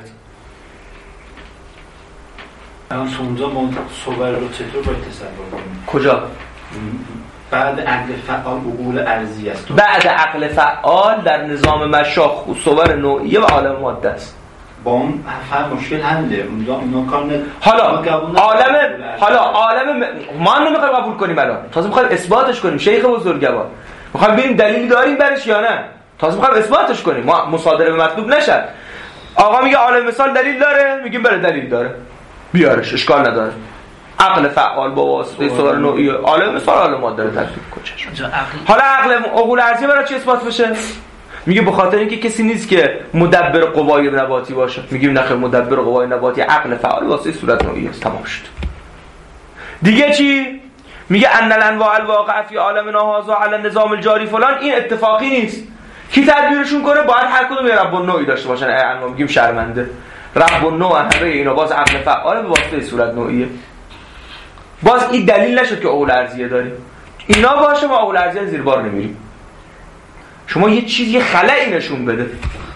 الان اونجا ما صور رو چطور باید تصور کنیم؟ کجا؟ بعد عقل فعال عقول ارضی است. بعد عقل فعال در نظام مشاخ صور نوعیه و عالم ماده است. با اون فهم مشکل حله. اونجا اونا کار ند... حالا عالم حالا عالم ما هم نمیخوایم قبول کنیم، الان تازه میخوایم اثباتش کنیم. شیخ بزرگوار میخوایم ببینیم دلیلی داریم برش یا نه، تازه میخوایم اثباتش کنیم. ما مصادره به مطلوب نشه. آقا میگه عالم مثال دلیل داره، میگیم بله دلیل داره، بیارش، اشکال نداره. عقل فعال با واسطه صور نوعی عالم مثال عالم ماده رو تطبیق کنه. حالا عقل عقول ارضی برای چی اثبات بشه؟ میگه به خاطر اینکه کسی نیست که مدبر قوای نباتی باشه. میگیم نه، مدبر قوای نباتی عقل فعال واسه صورت نوعی است. تمام شد. دیگه چی؟ میگه ان الانواع الواقع فی عالمنا هذا علی النظام الجاری فلان. این اتفاقی نیست. کی تدبیرشون کنه؟ باید هر کدوم یه رب النوعی داشته باشن. الان میگیم شرمنده رب النوع همه اینا باز عقل فعال به واسطه صورت نوعیه. باز این دلیل نشد که عقول ارضیه داریم. اینا باشه ما عقول ارضیه زیر بار نمیریم. شما یه چیزی خلایی نشون بده.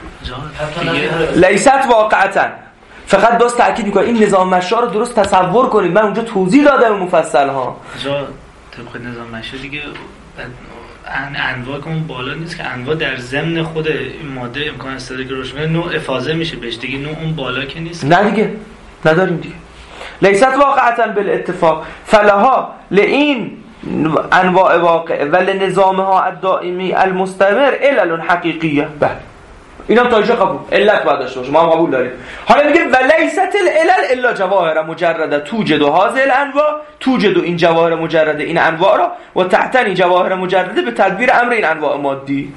لیست واقعتا. فقط باز تاکید میکنم این نظام مشا رو درست تصور کنید. من اونجا توضیح دادم مفصل ها. جا طبق نظام مشا دیگه ان انواع که اون بالا نیست که انواع در ضمن خود این ماده امکان استفاده که روش میاد نوع افاضه میشه بهش دیگه. نوع اون بالا که نیست. نه دیگه نداریم دیگه. لیست واقعتا بالاتفاق فلها لئین انواع واقع ولی نظامها الدائمی المستمر علل حقیقیه. بله اینم تا اینجا قبول. علت باید داشته باشه، ما هم قبول داریم. حالا میگه ولیست العلل الا جواهر مجرده توجد هذه الانواع، توجد این جواهر مجرده این انواع را و تحتنی جواهر مجرده به تدبیر امر این انواع مادی.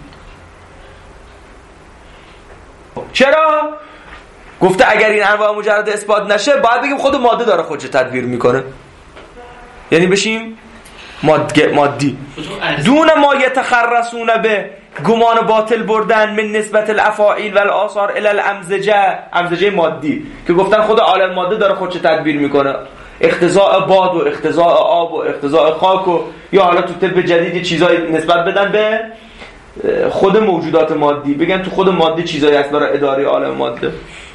چرا؟ گفته اگر این انواع مجرده اثبات نشه باید بگیم خود ماده داره خودش تدبیر میکنه، یعنی بشیم مادی. دون ما یتخرسون به گمان باطل بردن من نسبت الافاعیل و الاثار الی الامزجه، امزجه مادی که گفتن خود عالم ماده داره خودش تدبیر میکنه، اختزاء باد و اختزاء آب و اختزاء خاک و یا حالا تو طب جدید چیزای نسبت بدن به خود موجودات مادی، بگن تو خود ماده چیزایی هست برای اداره عالم ماده.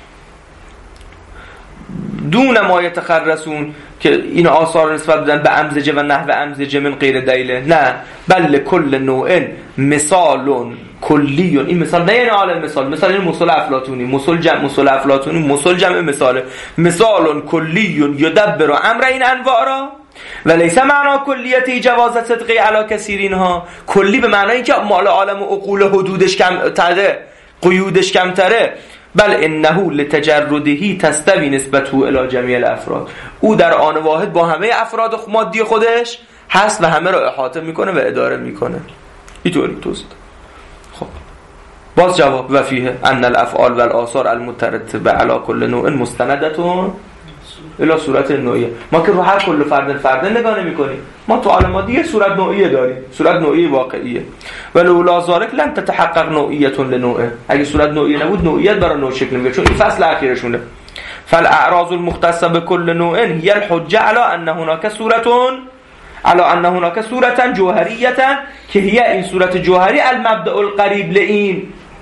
دون ما یتخرسون که این آثار نسبت بدن به امزجه و نحو امزجه من غیر دلیله، نه بل کل نوع مثال کلی. این مثال نه یعنی عالم مثال، مثال این مثال افلاطونی، مثال جمع مثال افلاطونی، مثال جمع مثاله، مثال کلی یدبر امر این انواع را و لیس معنا کلیت جواز صدقی علی کثیرین ها. کلی به معنای اینکه مال عالم و عقول حدودش کم تره، قیودش کم تره، بل انه لتجردهی تستوی نسبته الی جمیع الافراد. او در آن واحد با همه افراد مادی خودش هست و همه را احاطه میکنه و اداره میکنه. اینطوری توست. خب باز جواب و فیه ان الافعال والآثار المترتبه علی کل نوع مستندتون الی صورت نوعیه. ما که رو هر کل فرد فرد نگاه نمی‌کنیم، ما تو عالم مادی صورت نوعیه داریم، صورت نوعیه واقعیه. ولولا ذلک لن تتحقق نوعیه لنوعه. اگه صورت نوعیه نبود نوعیت برای نوع شکل نمیگیره، چون این فصل اخیرشونه. فالاعراض المختصه بكل نوع هي الحجه على ان هناك صورت على ان هناك صورتا جوهریه که هي این صورت جوهری المبدأ القریب لین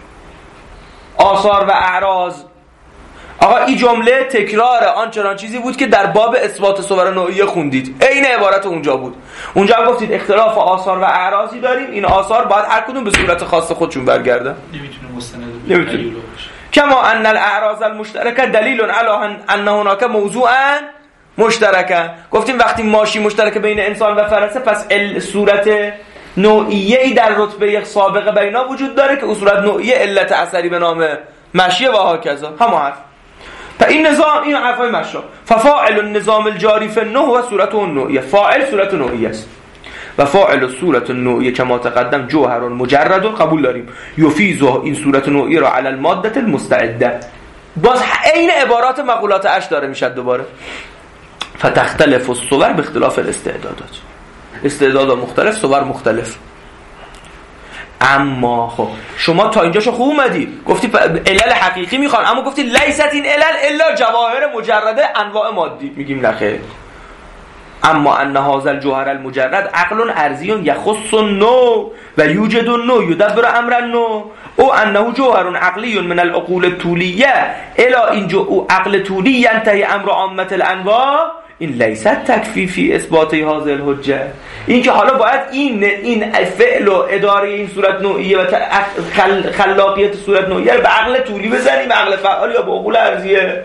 آثار و اعراض. آقا این جمله تکرار آنچنان چیزی بود که در باب اثبات صور نوعیه خوندید، عین عبارت اونجا بود. اونجا هم گفتید اختلاف آثار و اعراضی داریم، این آثار باید هر کدوم به صورت خاص خودشون برگردن، نمیتونه مستند نمیتونه. کما ان الاعراض المشترکه دلیل علی ان هناك موضوعا مشترکه. گفتیم وقتی ماشی مشترکه بین انسان و فرسه، پس صورت نوعیه ای در رتبه سابقه بینا وجود داره که اون صورت نوعیه علت اثری به نام مشیه و هاکذا. همون حرف. تا این نظام، این حرفای مشا، ففاعل النظام الجاری فی النوع و صورت النوعیه. فاعل صورت نوعیه است و فاعل صورت النوعیه کما تقدم جوهر مجرد، قبول داریم، یفیض این صورت نوعیه را علی الماده المستعده. باز عین عبارات مقولات اش داره میشد دوباره. فتختلف الصور باختلاف الاستعدادات. استعداد مختلف، صور مختلف. اما خب شما تا اینجاشو خوب اومدی، گفتی علل حقیقی میخوان، اما گفتی لیست این علل الا جواهر مجرده انواع مادی. میگیم نخیر. اما ان هذا الجوهر المجرد عقل ارضی یخص النوع و یوجد النوع یدبر امر النوع او انه جوهر عقلی من العقول الطولیه الا این جو عقل طولی ینتهی امر عامه الانواع. این لیست تکفی فی اثبات هذه الحجه. این که حالا باید این این فعل و اداره این صورت نوعیه و خل خلاقیت صورت نوعیه رو به عقل طولی بزنیم، عقل فعال یا به عقول ارضیه.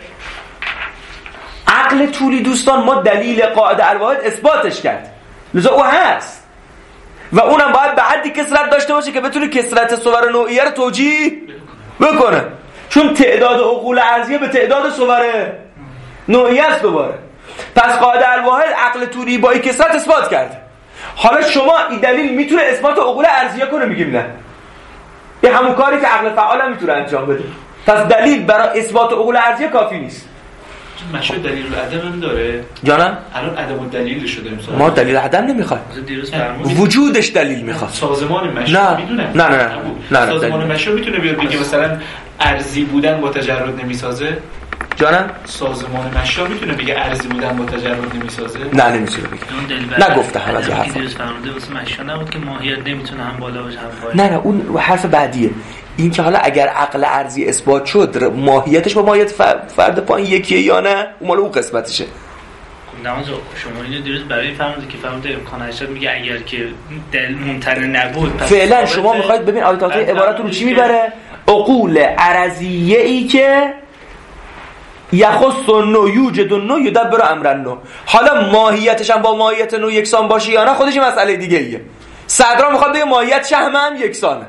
عقل طولی دوستان ما دلیل قاعده الواحد اثباتش کرد، لذا او هست و اونم باید به حدی کثرت داشته باشه که بتونه کثرت صور نوعیه رو توجیه بکنه، چون تعداد عقول ارضیه به تعداد صور نوعیه است دوباره. پس قاعده الواحد عقل طولی با این کثرت اثبات کرد. حالا شما این دلیل میتونه اثبات عقول ارضیه کنه؟ میگیم نه. این همون کاری که عقل فعال هم میتونه انجام بده. پس دلیل برای اثبات عقول ارضیه کافی نیست. مشروع دلیل العدم هم داره. جانم الان عدم الدلیل شده مثلا. ما دلیل عدم نمیخوایم. وجودش دلیل میخواد. سازمان مشروع میدونه. نه نه نه. نه سازمان مشروع میتونه بیاد بگه مثلا ارضی بودن با تجرد نمیسازه. جانم سازمان مشروع میتونه بگه ارضی بودن با تجرد نمیسازه؟ نه نمیتونه بگه. نگفته هم از حرف. دیروز فرموده واسه مشروع نبود که ماهیت نمیتونه هم بالا باشه هم پایین. نه نه اون حرف بعدیه. این که حالا اگر عقل ارضی اثبات شد ماهیتش با ماهیت فرد پایین یکیه یا نه، اون مال اون قسمتشه. نماز شما اینو دیروز برای فرموده که فرموده امکان هشت میگه اگر که دل ممتنع نبود. فعلا شما میخواید ببین آیات عبارت رو چی میبره؟ عقول ارضیه ای که یخص النوع یوجد النوع یدبر امر النوع. حالا ماهیتش هم با ماهیت نوع یکسان باشه یا نه خودش مسئله دیگه ایه. صدرا میخواد بگه ماهیت هم هم یکسانه.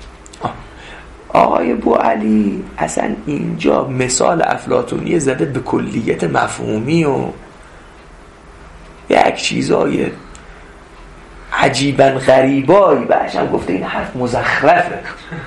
آقای بوعلی اصلا اینجا مثال افلاطونی زده به کلیت مفهومی و یک چیزای عجیبا غریبایی بهش هم گفته این حرف مزخرفه.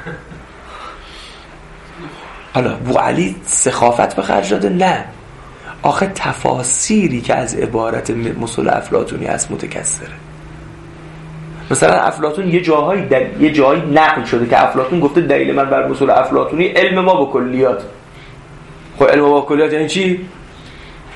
حالا بوعلی سخافت به خرج داده؟ نه. آخه تفاسیری که از عبارت مثل افلاطونی هست متکثره. مثلا افلاطون یه جاهایی در یه جایی نقل شده که افلاطون گفته دلیل من بر مثل افلاطونی علم ما با کلیات. خب علم ما با کلیات یعنی چی؟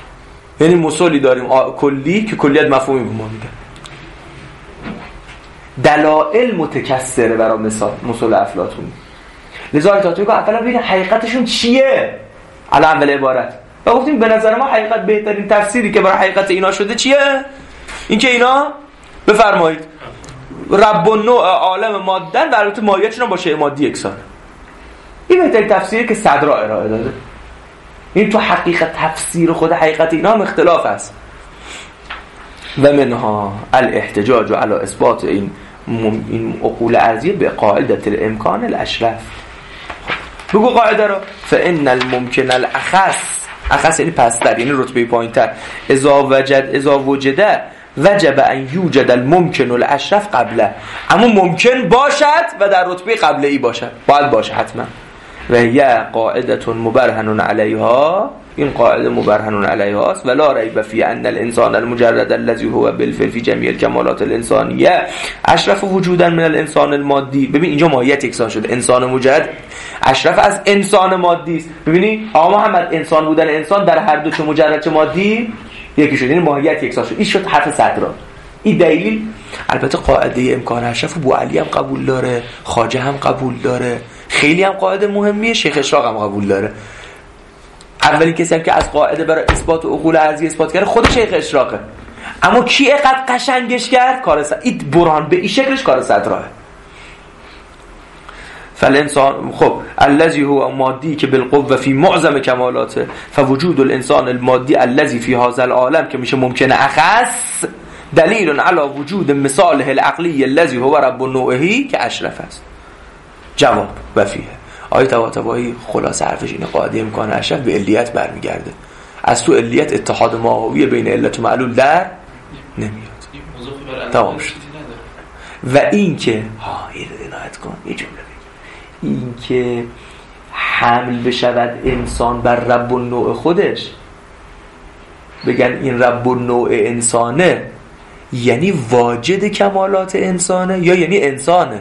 یعنی مثالی داریم کلی که کلیت مفهومی به ما میده. دلائل متکثره برای مثال مثال افلاطون. لذا تاتوی که اولا ببینید حقیقتشون چیه الان اول عبارت و گفتیم به نظر ما حقیقت بهترین تفسیری که برای حقیقت اینا شده چیه؟ این که اینا بفرمایید رب النوع عالم مادن و البته ماهیتشون با شیء مادی یکسانه. این بهترین تفسیری که صدرا ارائه داده. این تو حقیقت تفسیر خود حقیقت اینا هم اختلاف است. و منها الاحتجاج علی اثبات این این عقول ارضیه به قاعده الامکان الاشرف. بگو قاعده رو. فان الممکن الاخص، اخص یعنی پستر، یعنی رتبه پایینتر، اذا وجد اذا وجده وجب ان یوجد الممکن الاشرف قبله. اما ممکن باشد و در رتبه قبله ای باشد، باید باشه حتما. و هی قاعده مبرهن علیها، این قاعده مبرهن علیها است. ولا ریب فی ان الانسان المجرد الذي هو بالفعل فی جمیع الکمالات الانسانیه اشرف وجودا من الانسان المادی. ببین اینجا ماهیت یکسان شده، انسان مجرد اشرف از انسان مادی است. ببینی آقا محمد انسان بودن انسان در هر دو چه مجرد چه مادی یکی شد، یعنی ماهیت یکسان شد. این شد حرف صدرا. این دلیل البته قاعده امکان اشرف ابو علی هم قبول داره، خواجه هم قبول داره، خیلی هم قاعده مهمیه، شیخ اشراق هم قبول داره. اولی کسی هم که از قاعده برای اثبات عقول ارضی اثبات کرده خود شیخ اشراقه. اما کی اینقدر قشنگش کرد؟ کار صدر. این برهان به این شکلش کار صدراه. فالانسان خب الذي هو مادی که بالقوه فی معظم کمالاته، فوجود الانسان المادی الذي فی هذا العالم که میشه ممکنه اخص دلیل علی وجود مثاله العقلی الذي هو رب النوعه که اشرف است. جواب و فیه آیه طباطبایی خلاصه حرفش اینه قاعده امکان اشرف به علیت برمیگرده. از تو علیت اتحاد ماهوی بین علت و معلول در نمیاد. تمام شد. و این که ها یه دقیقه کن یه جمله بگم، این که حمل بشود انسان بر رب النوع خودش، بگن این رب النوع انسانه، یعنی واجد کمالات انسانه یا یعنی انسانه؟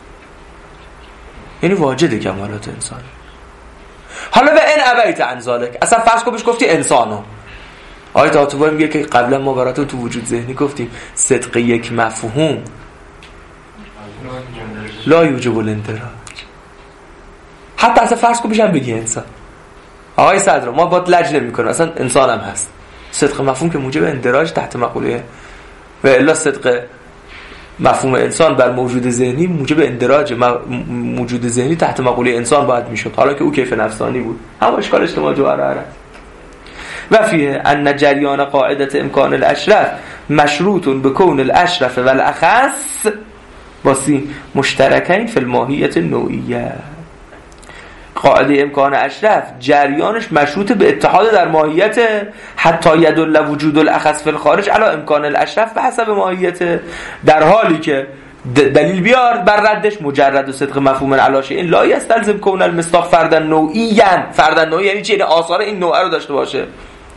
یعنی واجد کمالات انسانه. حالا به این ابیت عن ذلک، اصلا فرض کن بهش گفتی انسانو. آیه طاطبایی میگه که قبلا ما براتون تو وجود ذهنی گفتیم صدق یک مفهوم لا یوجب الاندراج. حتی اصلا فرض کن بشم بگی انسان. آقای صدر ما با لج نمی‌کنیم، اصلا انسان هم هست. صدق مفهوم که موجب اندراج تحت مقوله و الا صدق مفهوم انسان بر موجود ذهنی موجب اندراج موجود ذهنی تحت مقوله انسان باید میشد، حالا که او کیف نفسانی بود. هم اشکال اجتماع جوهره و فیه ان جریان قاعده امکان الاشرف مشروط بکون الاشرف و الاخص باسی مشترکین فی الماهیت النوعیه. قاعده امکان اشرف جریانش مشروط به اتحاد در ماهیت، حتی یدل وجود الاخص فی الخارج علی امکان الاشرف به حسب ماهیت، در حالی که دلیل بیار بر ردش مجرد و صدق مفهوم علاشه این لا یستلزم کون المصداق فردا نوعیاً. فردا نوعی یعنی چی؟ یعنی آثار این نوع رو داشته باشه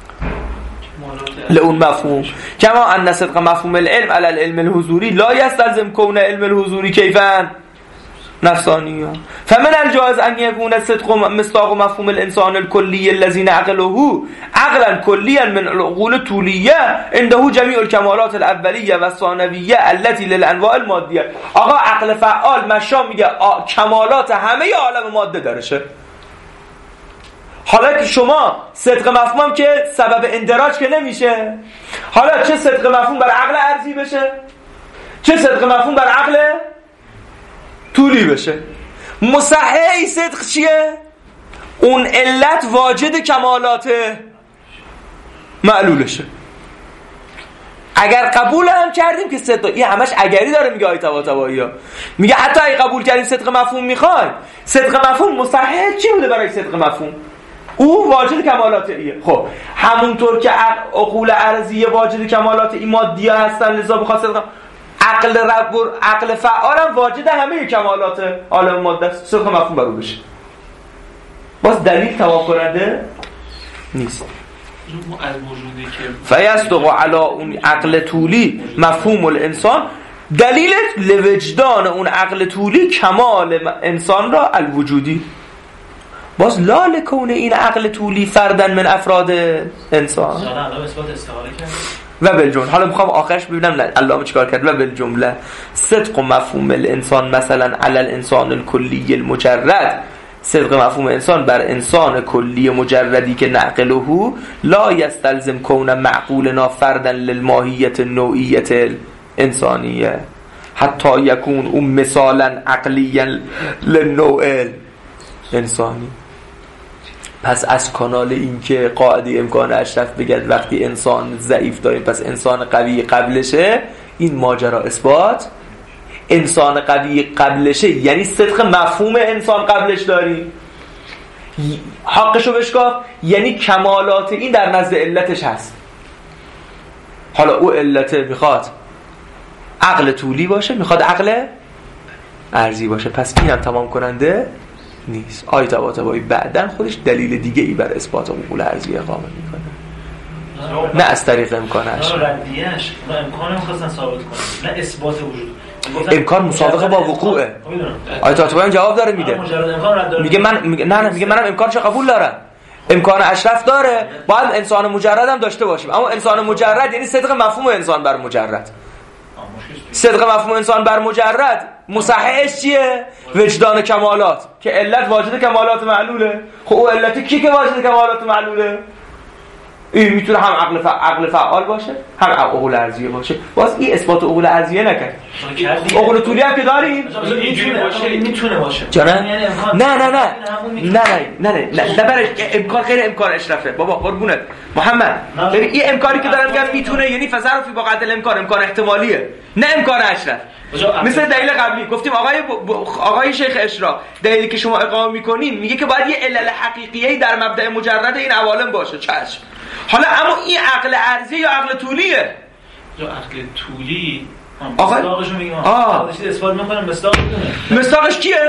لون مفهوم. کما ان صدق مفهوم العلم علی العلم الحضوری لا یستلزم کون علم الحضوری کیفاً نفسانیه. فمن الجائز ان يكون صدق مصداق مفهوم الانسان الكلي الذي نعقله عقلا كليا من العقول الطوليه عنده جميع الكمالات الاوليه و الثانويه التي للانواع الماديه. آقا عقل فعال مشا میگه کمالات همه عالم ماده درشه. حالا که شما صدق مفهوم که سبب اندراج که نمیشه، حالا چه صدق مفهوم بر عقل ارضی بشه، چه صدق مفهوم بر عقل طولی بشه، مصحح صدق چیه؟ اون علت واجد کمالات معلولشه. اگر قبول هم کردیم که صدق، این همش اگری داره میگه آیه طباطبایی ها، میگه حتی اگه قبول کردیم صدق مفهوم میخوایم، صدق مفهوم مصحح چی بوده برای صدق مفهوم؟ او واجد کمالات ایه. خب همونطور که عقول ارضیه واجد کمالات ای مادیه هستن، لذا بخواد صدق عقل رب عقل فعال هم واجد همه کمالات عالم ماده صدق مفهوم برو بشه. باز دلیل توافق کننده نیست. از وجودی که فیصدق علی اون عقل طولی مفهوم الانسان، دلیل لوجدان اون عقل طولی کمال انسان را الوجودی. باز لا لکون این عقل طولی فردن من افراد انسان. زاده الان اثبات استعاره کرد. و بالجمله. حالا میخوام آخرش ببینم علامه چیکار کرد. و بالجمله صدق و مفهوم الانسان مثلا علی الانسان الکلی المجرد، صدق مفهوم انسان بر انسان کلی مجردی که نعقله لا یستلزم کون معقولنا فردا للماهیت نوعیت انسانیه حتی یکون اون مثالا عقلیا للنوع انسانی. پس از کانال این که قاعده امکان اشرف بگد وقتی انسان ضعیف داریم پس انسان قوی قبلشه، این ماجرا اثبات انسان قوی قبلشه یعنی صدق مفهوم انسان قبلش داریم. حقشو بشکاف یعنی کمالات این در نزد علتش هست. حالا او علت میخواد عقل طولی باشه، میخواد عقل ارضی باشه، پس اینم تمام کننده نیست. آیه طباطبایی بعدن خودش دلیل دیگه ای بر اثبات عقول ارضی اقامه میکنه، نه از طریق امکانش. نه ردیهش و امکان میخواستن ثابت کنن، نه اثبات وجود. امکان مسابقه با وقوعه. آیه طباطبایی جواب داره میده، میگه من میگه نه نه میگه منم امکانش قبول دارم، امکان اشرف داره، باید انسان مجرد هم داشته باشیم. اما انسان مجرد یعنی صدق مفهوم انسان بر مجرد. صدق مفهوم انسان بر مجرد مصححش چیه؟ وجدان کمالات که علت واجد کمالات معلوله. خب او علت کی که واجد کمالات معلوله؟ این میتونه هم عقل فعال, عقل فعال باشه هم عقل ارضیه باشه. باز این اثبات عقل ارضیه نکرد. عقل طولی هم که داریم اینجوری باشه، میتونه باشه. نه نه نه نه نه نه نه برای امکان غیر امکان اشرفه. بابا قربونت محمد، ببین این امکانی که دارم میگم میتونه یعنی فظرفی با قدر امکان، امکان احتمالیه نه امکان اشرف. مثل دلیل قبلی گفتیم آقای آقای شیخ اشراق دلیلی که شما اقامه میکنین میگه که باید یه علل حقیقیه در مبدأ مجرد این عوالم باشه. چشم. حالا اما این عقل ارضی یا عقل طولیه؟ یا عقل طولی آقا مصداقشو میگم. آه اثبات میکنم مصداق میدونه. مصداقش کیه؟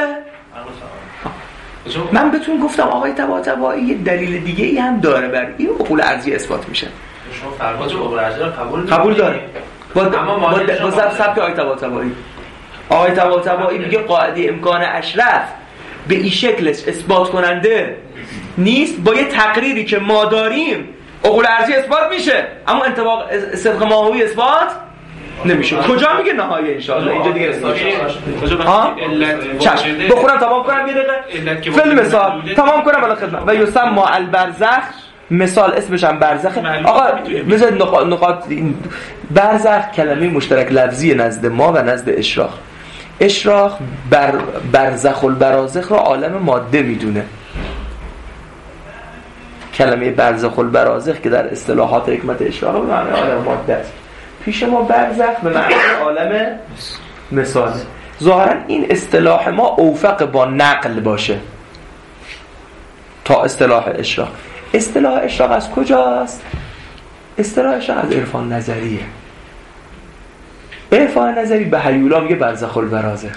من بهتون گفتم آقای طباطبایی یه دلیل دیگه ای هم داره بر این عقول ارضی اثبات میشه. شما فرمایش عقول ارضی رو قبول قبول داره. با با با سبک آقای طباطبایی آقای طباطبایی میگه قاعده امکان اشرف به این شکلش اثبات کننده نیست، با یه تقریری که ما داریم عقول ارضی اثبات میشه اما انطباق صدق ماهوی اثبات نمیشه. کجا میگه نهایی ان شاء الله اینجا دیگه نمیشه. ها چشم بخورم تمام کنم یه دقیقه فیلم مثال تمام کنم الان خدمت. و یسمى البرزخ، مثال اسمش هم برزخ. آقا بذار نقاط نقاط برزخ کلمه مشترک لفظی نزد ما و نزد اشراق. اشراق بر برزخ البرازخ رو عالم ماده میدونه. کلمه برزخ البرازخ که در اصطلاحات حکمت اشراق به معنی عالم ماده است، پیش ما برزخ به معنی عالم مثال. ظاهرا این اصطلاح ما اوفق با نقل باشه تا اصطلاح اشراق. اصطلاح اشراق از کجاست؟ اصطلاح اشراق از عرفان نظریه. عرفان نظری به هیولا میگه برزخ البرازخ.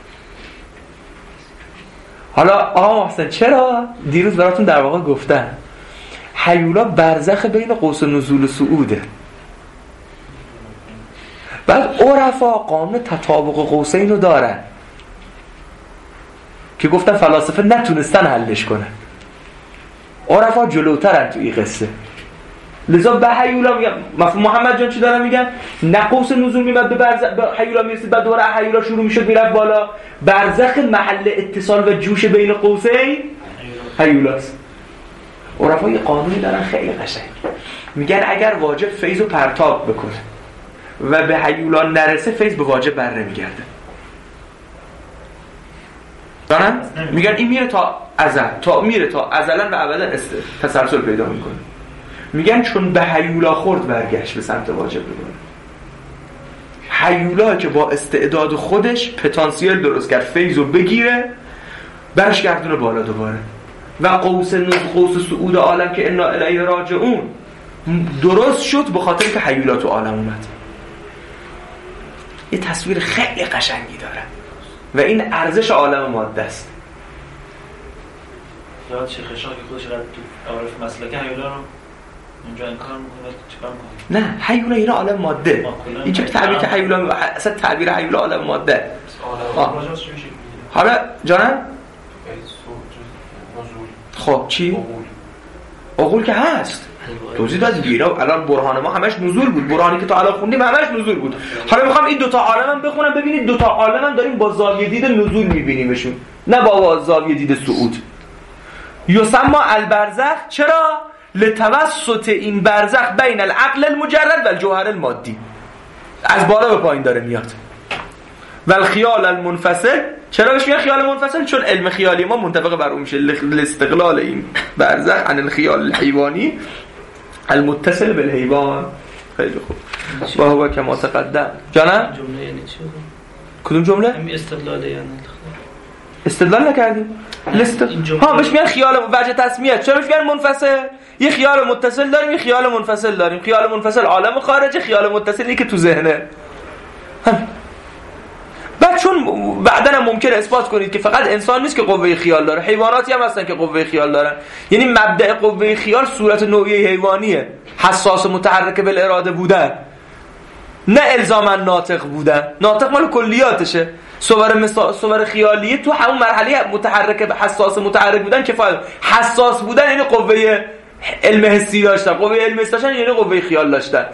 حالا آقا محسن چرا؟ دیروز براتون در واقع گفتن هیولا برزخ بین قوس نزول و صعوده. بعد عرفا قانون تطابق قوسین رو دارن که گفتن فلاسفه نتونستن حلش کنن. عرفا جلوترن تو این قصه. لذا به هیولا میگم مفهوم محمد جان چی دارن میگن؟ نه قوس نزول میمد به برزخ به هیولا میرسید، بعد دوره هیولا شروع میشد میرفت بالا. برزخ محل اتصال و جوش بین قوسین هیولاست. عرفا یه قانونی دارن خیلی قشنگ، میگن اگر واجب فیض رو پرتاب بکنه و به هیولا نرسه فیض به واجب بر نمیگرده. دارن؟ میگن این میره تا ازل تا میره تا ازلا و ابدا تسلسل پیدا میکنه. میگن چون به هیولا خورد برگشت به سمت واجب بکنه. هیولا که با استعداد خودش پتانسیل درست کرد فیض رو بگیره برش گردونه بالا دوباره. و قوس نزول قوس صعود عالم که انا الیه راجعون درست شد به خاطر که هیولا تو عالم اومد. یه تصویر خیلی قشنگی داره و این ارزش عالم ماده است. یاد شیخ اشراق که خودش رد تو عارف مسلک هیولا رو اونجا انکار میکنه چیکار میکنه؟ نه هیولا اینا عالم ماده. این چه تعبیر که هیولا اصلا تعبیر هیولا عالم ماده. حالا جانم خب چی؟ عقول که هست. توضیح دادیم اینا الان برهان ما همش نزول بود، برهانی که تا الان خوندیم همش نزول بود. حالا میخوام این دوتا عالمم بخونم ببینید دوتا عالمم داریم با زاویه دید نزول میبینیمشون، نه با زاویه دید صعود. یسمى البرزخ، چرا؟ لتوسط این برزخ بین العقل المجرد و الجوهر المادی، از بالا به پایین داره میاد. و الخیال المنفصل، چرا بهش میگن خیال منفصل؟ چون علم خیالی ما منطبق بر اون میشه، لاستقلال این برزخ عن الخیال الحیوانی المتصل بالحیوان. خیلی خوب. و هو کما تقدم. جانم؟ جمله یعنی چی؟ کدوم جمله؟ همین استدلال یعنی استدلال نکردیم. لست ها بهش میگن خیال وجه تسمیه. چرا بهش میگن منفصل؟ یه خیال متصل داریم، یه خیال منفصل داریم. خیال منفصل عالم خارجه، خیال متصلی که تو ذهنه. هم بعد چون بعداً هم ممکنه اثبات کنید که فقط انسان نیست که قوه خیال داره، حیواناتی هم هستن که قوه خیال دارن. یعنی مبدأ قوه خیال صورت نوعی حیوانیه، حساس متحرک بالاراده بودن، نه الزاما ناطق بودن. ناطق مال کلیاتشه. صور مثال صور خیالیه تو همون مرحله متحرک به حساس متحرک بودن کفایت. حساس بودن یعنی قوه علم حسی داشتن، قوه علم حسی داشتن یعنی قوه خیال داشتن.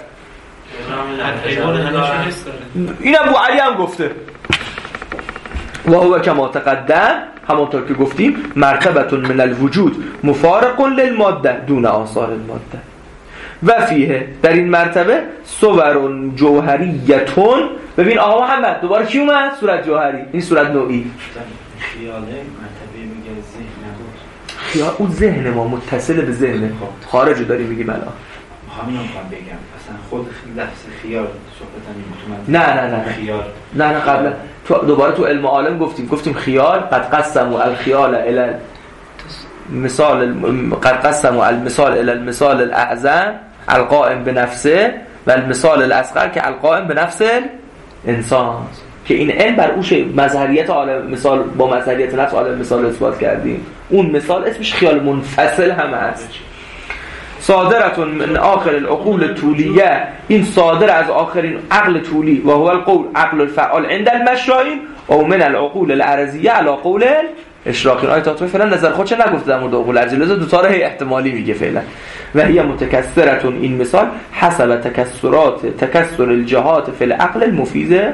اینم ابو علی هم گفته. و هو کما تقدم، همونطور که گفتیم مرتبه من الوجود مفارق للماده دون آثار الماده. و فیه، در این مرتبه صور جوهریتون. ببین آقا محمد دوباره کی اومد؟ صورت جوهری، این صورت نوعی. خیاله مرتبه میگه ذهن نبود. خیال اون ذهن ما متصل به ذهن خارجو داری میگیم الان. همینو میخوام بگم اصلا خود لفظ خیال صحبت نه نه نه خیال نه نه قبل تو دوباره تو علم عالم گفتیم گفتیم خیال قد قسموا الخیال الى مثال قد قسموا المثال الى المثال الاعظم القائم بنفسه و المثال الاصغر که القائم بنفس انسان، که این علم بر اوش مظهریت عالم مثال با مظهریت نفس عالم مثال اثبات کردیم. اون مثال اسمش خیال منفصل هم هست. صادرتون من آخر العقول طولیه، این صادر از آخرین عقل طولی و هو القول عقل الفعال عند المشرعین او من العقول العرضیه علی قول اشراقین. آیه تاطوی فعلا نظر خودش نگفته در مورد عقول عرضیه، لذا دو تا رو احتمالی میگه فعلا. و هی متکثرتون، این مثال حسب تکثرات تکثر الجهات فی العقل المفیده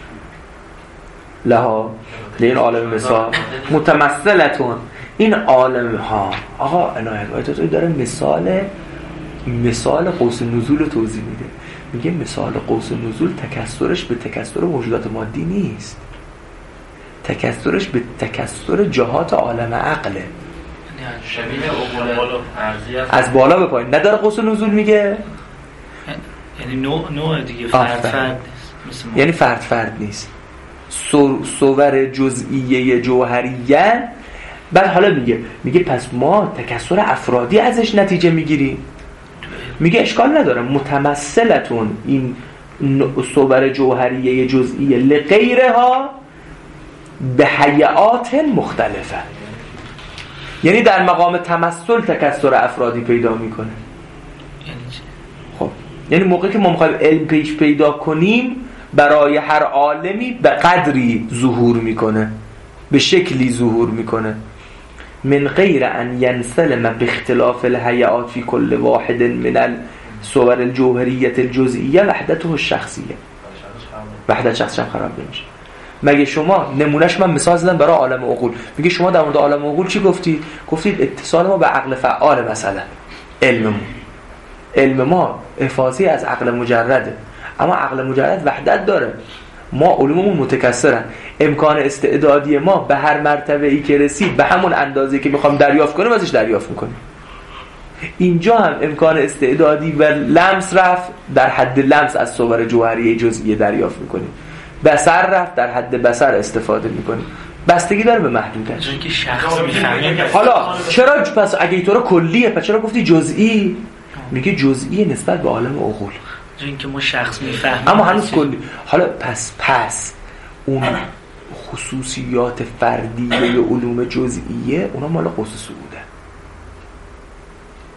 لها، این عالم مثال متمثلتون، این عالم ها. آقا عنایت آیه تاطوی داره مثال مثال قوس نزول رو توضیح میده. میگه مثال قوس نزول تکثرش به تکثر موجودات مادی نیست، تکثرش به تکثر جهات عالم عقله، شبیه عقول ارضی از بالا به پایین. نداره قوس نزول میگه یعنی نوع نوع دیگه فرد فرد نیست، یعنی فرد فرد نیست، صور جزئیه جوهریه. بعد حالا میگه میگه پس ما تکثر افرادی ازش نتیجه میگیریم. میگه اشکال نداره متمثلتون این صور جوهریه جزئیه لغیرها به هیئات مختلفه، یعنی در مقام تمثل تکثر افرادی پیدا میکنه. خب یعنی موقعی که ما میخوایم علم پیش پیدا کنیم برای هر عالمی به قدری ظهور میکنه، به شکلی ظهور میکنه. من غیر ان ینسلم باختلاف الهیئات فی کل واحد من الصور الجوهریه الجزئیه وحدته الشخصیه. وحدت شخص هم خراب نمیشه. مگه شما نمونهش من مثال زدم برای عالم عقول. میگه شما در مورد عالم عقول چی گفتید؟ گفتید اتصال ما به عقل فعال، مثلا علممون علم ما افاضی از عقل مجرده، اما عقل مجرد وحدت داره. ما علوممون متکثرن، امکان استعدادی ما به هر مرتبه ای که رسید به همون اندازه که میخوام دریافت کنیم ازش دریافت میکنیم. اینجا هم امکان استعدادی و لمس رفت، در حد لمس از صور جوهری جزئیه دریافت میکنیم. بصر رفت، در حد بصر استفاده میکنیم. بستگی داره به محدودش. چون که شخص میفهمه. حالا چرا پس اگه اینطوره کلیه پس چرا گفتی جزئی؟ میگه جزئی نسبت به عالم عقول، چون که ما شخص میفهمیم اما هنوز کلی. حالا پس پس اون خصوصیات فردیه علوم جزئیه اونا مال قوس صعوده.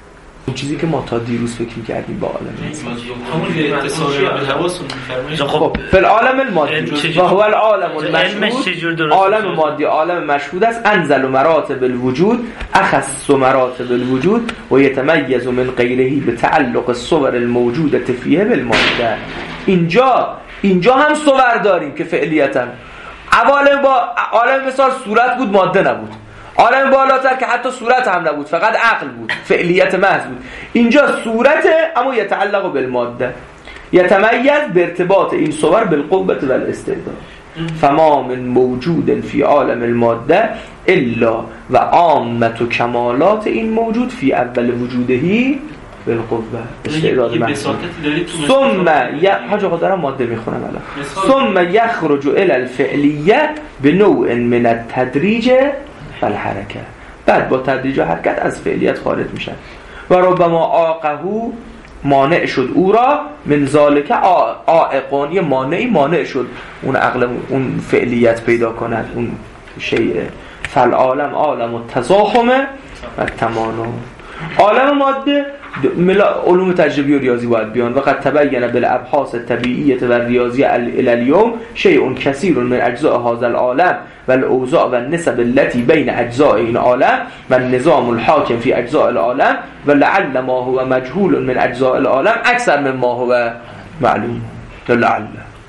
اون چیزی که ما تا دیروز فکر می‌کردیم با عالم همون اتصال به حواستون می‌فرمایید. خب فی العالم المادی و هو العالم المشهود، عالم مادی عالم مشهود است. انزل مراتب الوجود، اخص مراتب الوجود و یتمیز من غیره بتعلق الصور الموجوده فیه بالماده. اینجا اینجا هم صور داریم که فعلیتاً عوالم با عالم مثال صورت بود، ماده نبود. عالم بالاتر که حتی صورت هم نبود، فقط عقل بود، فعلیت محض بود. اینجا صورت اما یتعلق بالماده، یتمیز به ارتباط این صور بالقوه و الاستعداد. فما من موجود فی عالم الماده الا و عامت و کمالات این موجود فی اول وجودهی بالقوه استعداد محض. ثم ی حاج آقا دارم ماده میخونم الان. ثم یخرج الی الفعلیه بنوع من التدریج والحرکه. بعد با تدریج و حرکت از فعلیت خارج میشن. و ربما عاقهو مانع شد او را من ذالک عائقون، یه مانعی مانع شد اون عقل اون فعلیت پیدا کند اون شیء. فالعالم عالم التزاحم و التمانع. عالم ماده علوم تجربی و ریاضی باید بیان. وقد تبین بالابحاث الطبیعیه و ریاضیه الی اليوم شیء کثیر من اجزاء هذا العالم و الاوضاع و النسب التي بین اجزاء این عالم و النظام الحاکم فی اجزاء العالم و لعل ما هو مجهول من اجزاء العالم اکثر من ما هو معلوم. لعل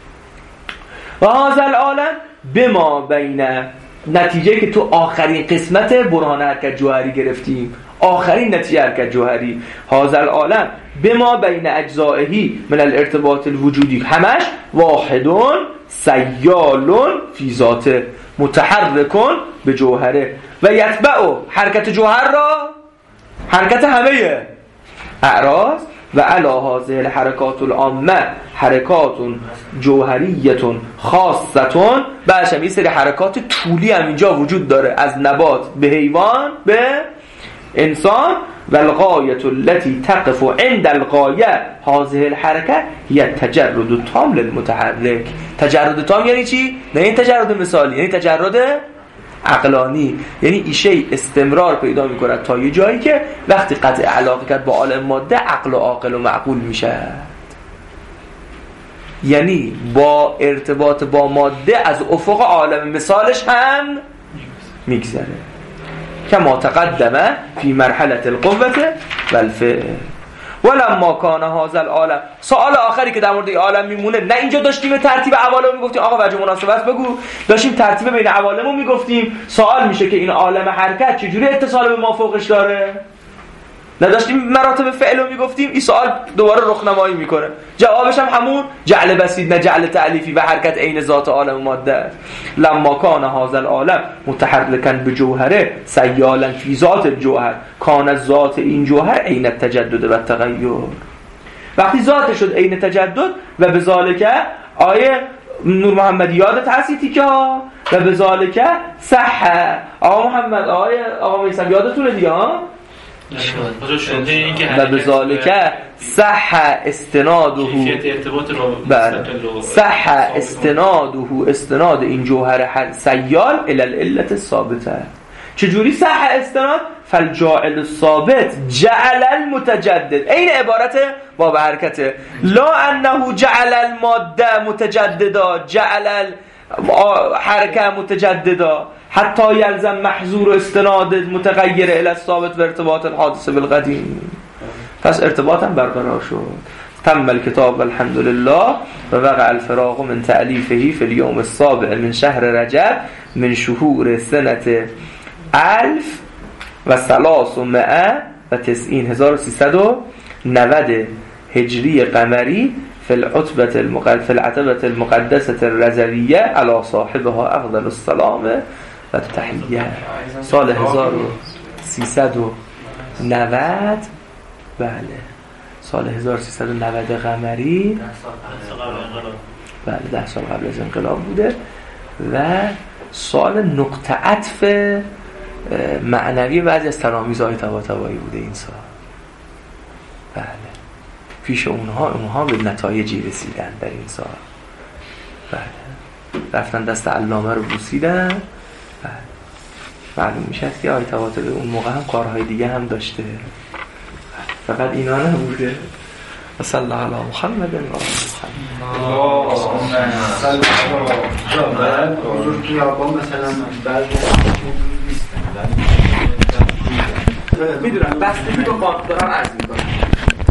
و هذا العالم بما بین، نتیجه که تو آخرین قسمت برهان حرکت جوهری گرفتیم، آخرین نتیجه حرکت جوهری، هذا العالم بما بین اجزائهی من الارتباط الوجودی، همش واحدون سیالون فی ذاته متحرکون به جوهره و یتبع حرکت جوهر را حرکت همه اعراض و علی هذه الحرکات العامه حرکات جوهریه خاصه. بعدش هم یه سری حرکات طولی هم اینجا وجود داره، از نبات به حیوان به انسان. و الغایه التي تقف عند الغایه هذه الحرکه هي التجرد التام للمتحرک. تجرد تام یعنی چی؟ نه این تجرد مثالی، یعنی تجرد عقلانی، یعنی ایشه استمرار پیدا میکنه تا یه جایی که وقتی قطع علاقه کرد با عالم ماده عقل و عاقل و معقول میشه، یعنی با ارتباط با ماده از افق عالم مثالش هم میگذره. کما تقدمه فی مرحله القوه و الفعل. ولما کان هذا العالم، سوال آخری که در مورد این عالم میمونه، نه اینجا داشتیم ترتیب عوالم میگفتیم آقا وجه مناسبت است بگو، داشتیم ترتیب بین عوالمو میگفتیم، سوال میشه که این عالم حرکت چجوری اتصال به ما فوقش داره؟ نداشتیم مراتب فعل رو میگفتیم، این سوال دوباره رخنمایی میکنه. جوابش هم همون جعل بسیط نه جعل تعلیفی و حرکت عین ذات عالم ماده. لما کان هذا العالم متحرکا بجوهره سیالا فی ذات الجوهر کان ذات این جوهر عین التجدد و التغیر. وقتی ذات شد عین تجدد و بذالک آیه نور محمد یادت هستی که ها و بذالک صح آقا محمد آیه آقا میسم یادتونه دیگه ها و بذالک صح استناده بله صح استناده استناد این جوهر سیال الی العلت الثابته. چجوری صح استناد؟ فالجاعل الثابت جعل المتجدد، این عبارت با حرکته، لا انه جعل الماده متجددا جعل حرکه متجددا حتی یلزم محظور استناد متغیر الی الثابت و ارتباط الحادث بالقدیم. پس ارتباط هم برقرار شد. تم الكتاب والحمد لله و وقع الفراغ من تألیفه فی اليوم السابع من شهر رجب من شهور سنة الف و ثلاثمائة و تسعین هزار و سیصد و نود هجری قمری فی العتبة المقدسة فی العتبة المقدسة الرضویة علی صاحبها افضل السلام و تحیه. سال هزار و سیصد و نود بله سال هزار و سیصد و نود قمری بله ده سال قبل از انقلاب بوده و سال نقطه عطف معنوی بعضی از تلامیذهای طباطبایی بوده این سال. بله پیش اونها اونها به نتایجی رسیدن در این سال. بله رفتن دست علامه رو بوسیدن. بله معلوم میشه که آیه طباطبایی اون موقع هم کارهای دیگه هم داشته. فقط اینا نبوده. صلی الله علی محمد و آله محمد. حضور توی آقا مثلا بعضی نیستن، میدونم بستگی به قانون دارم عرض میکنم.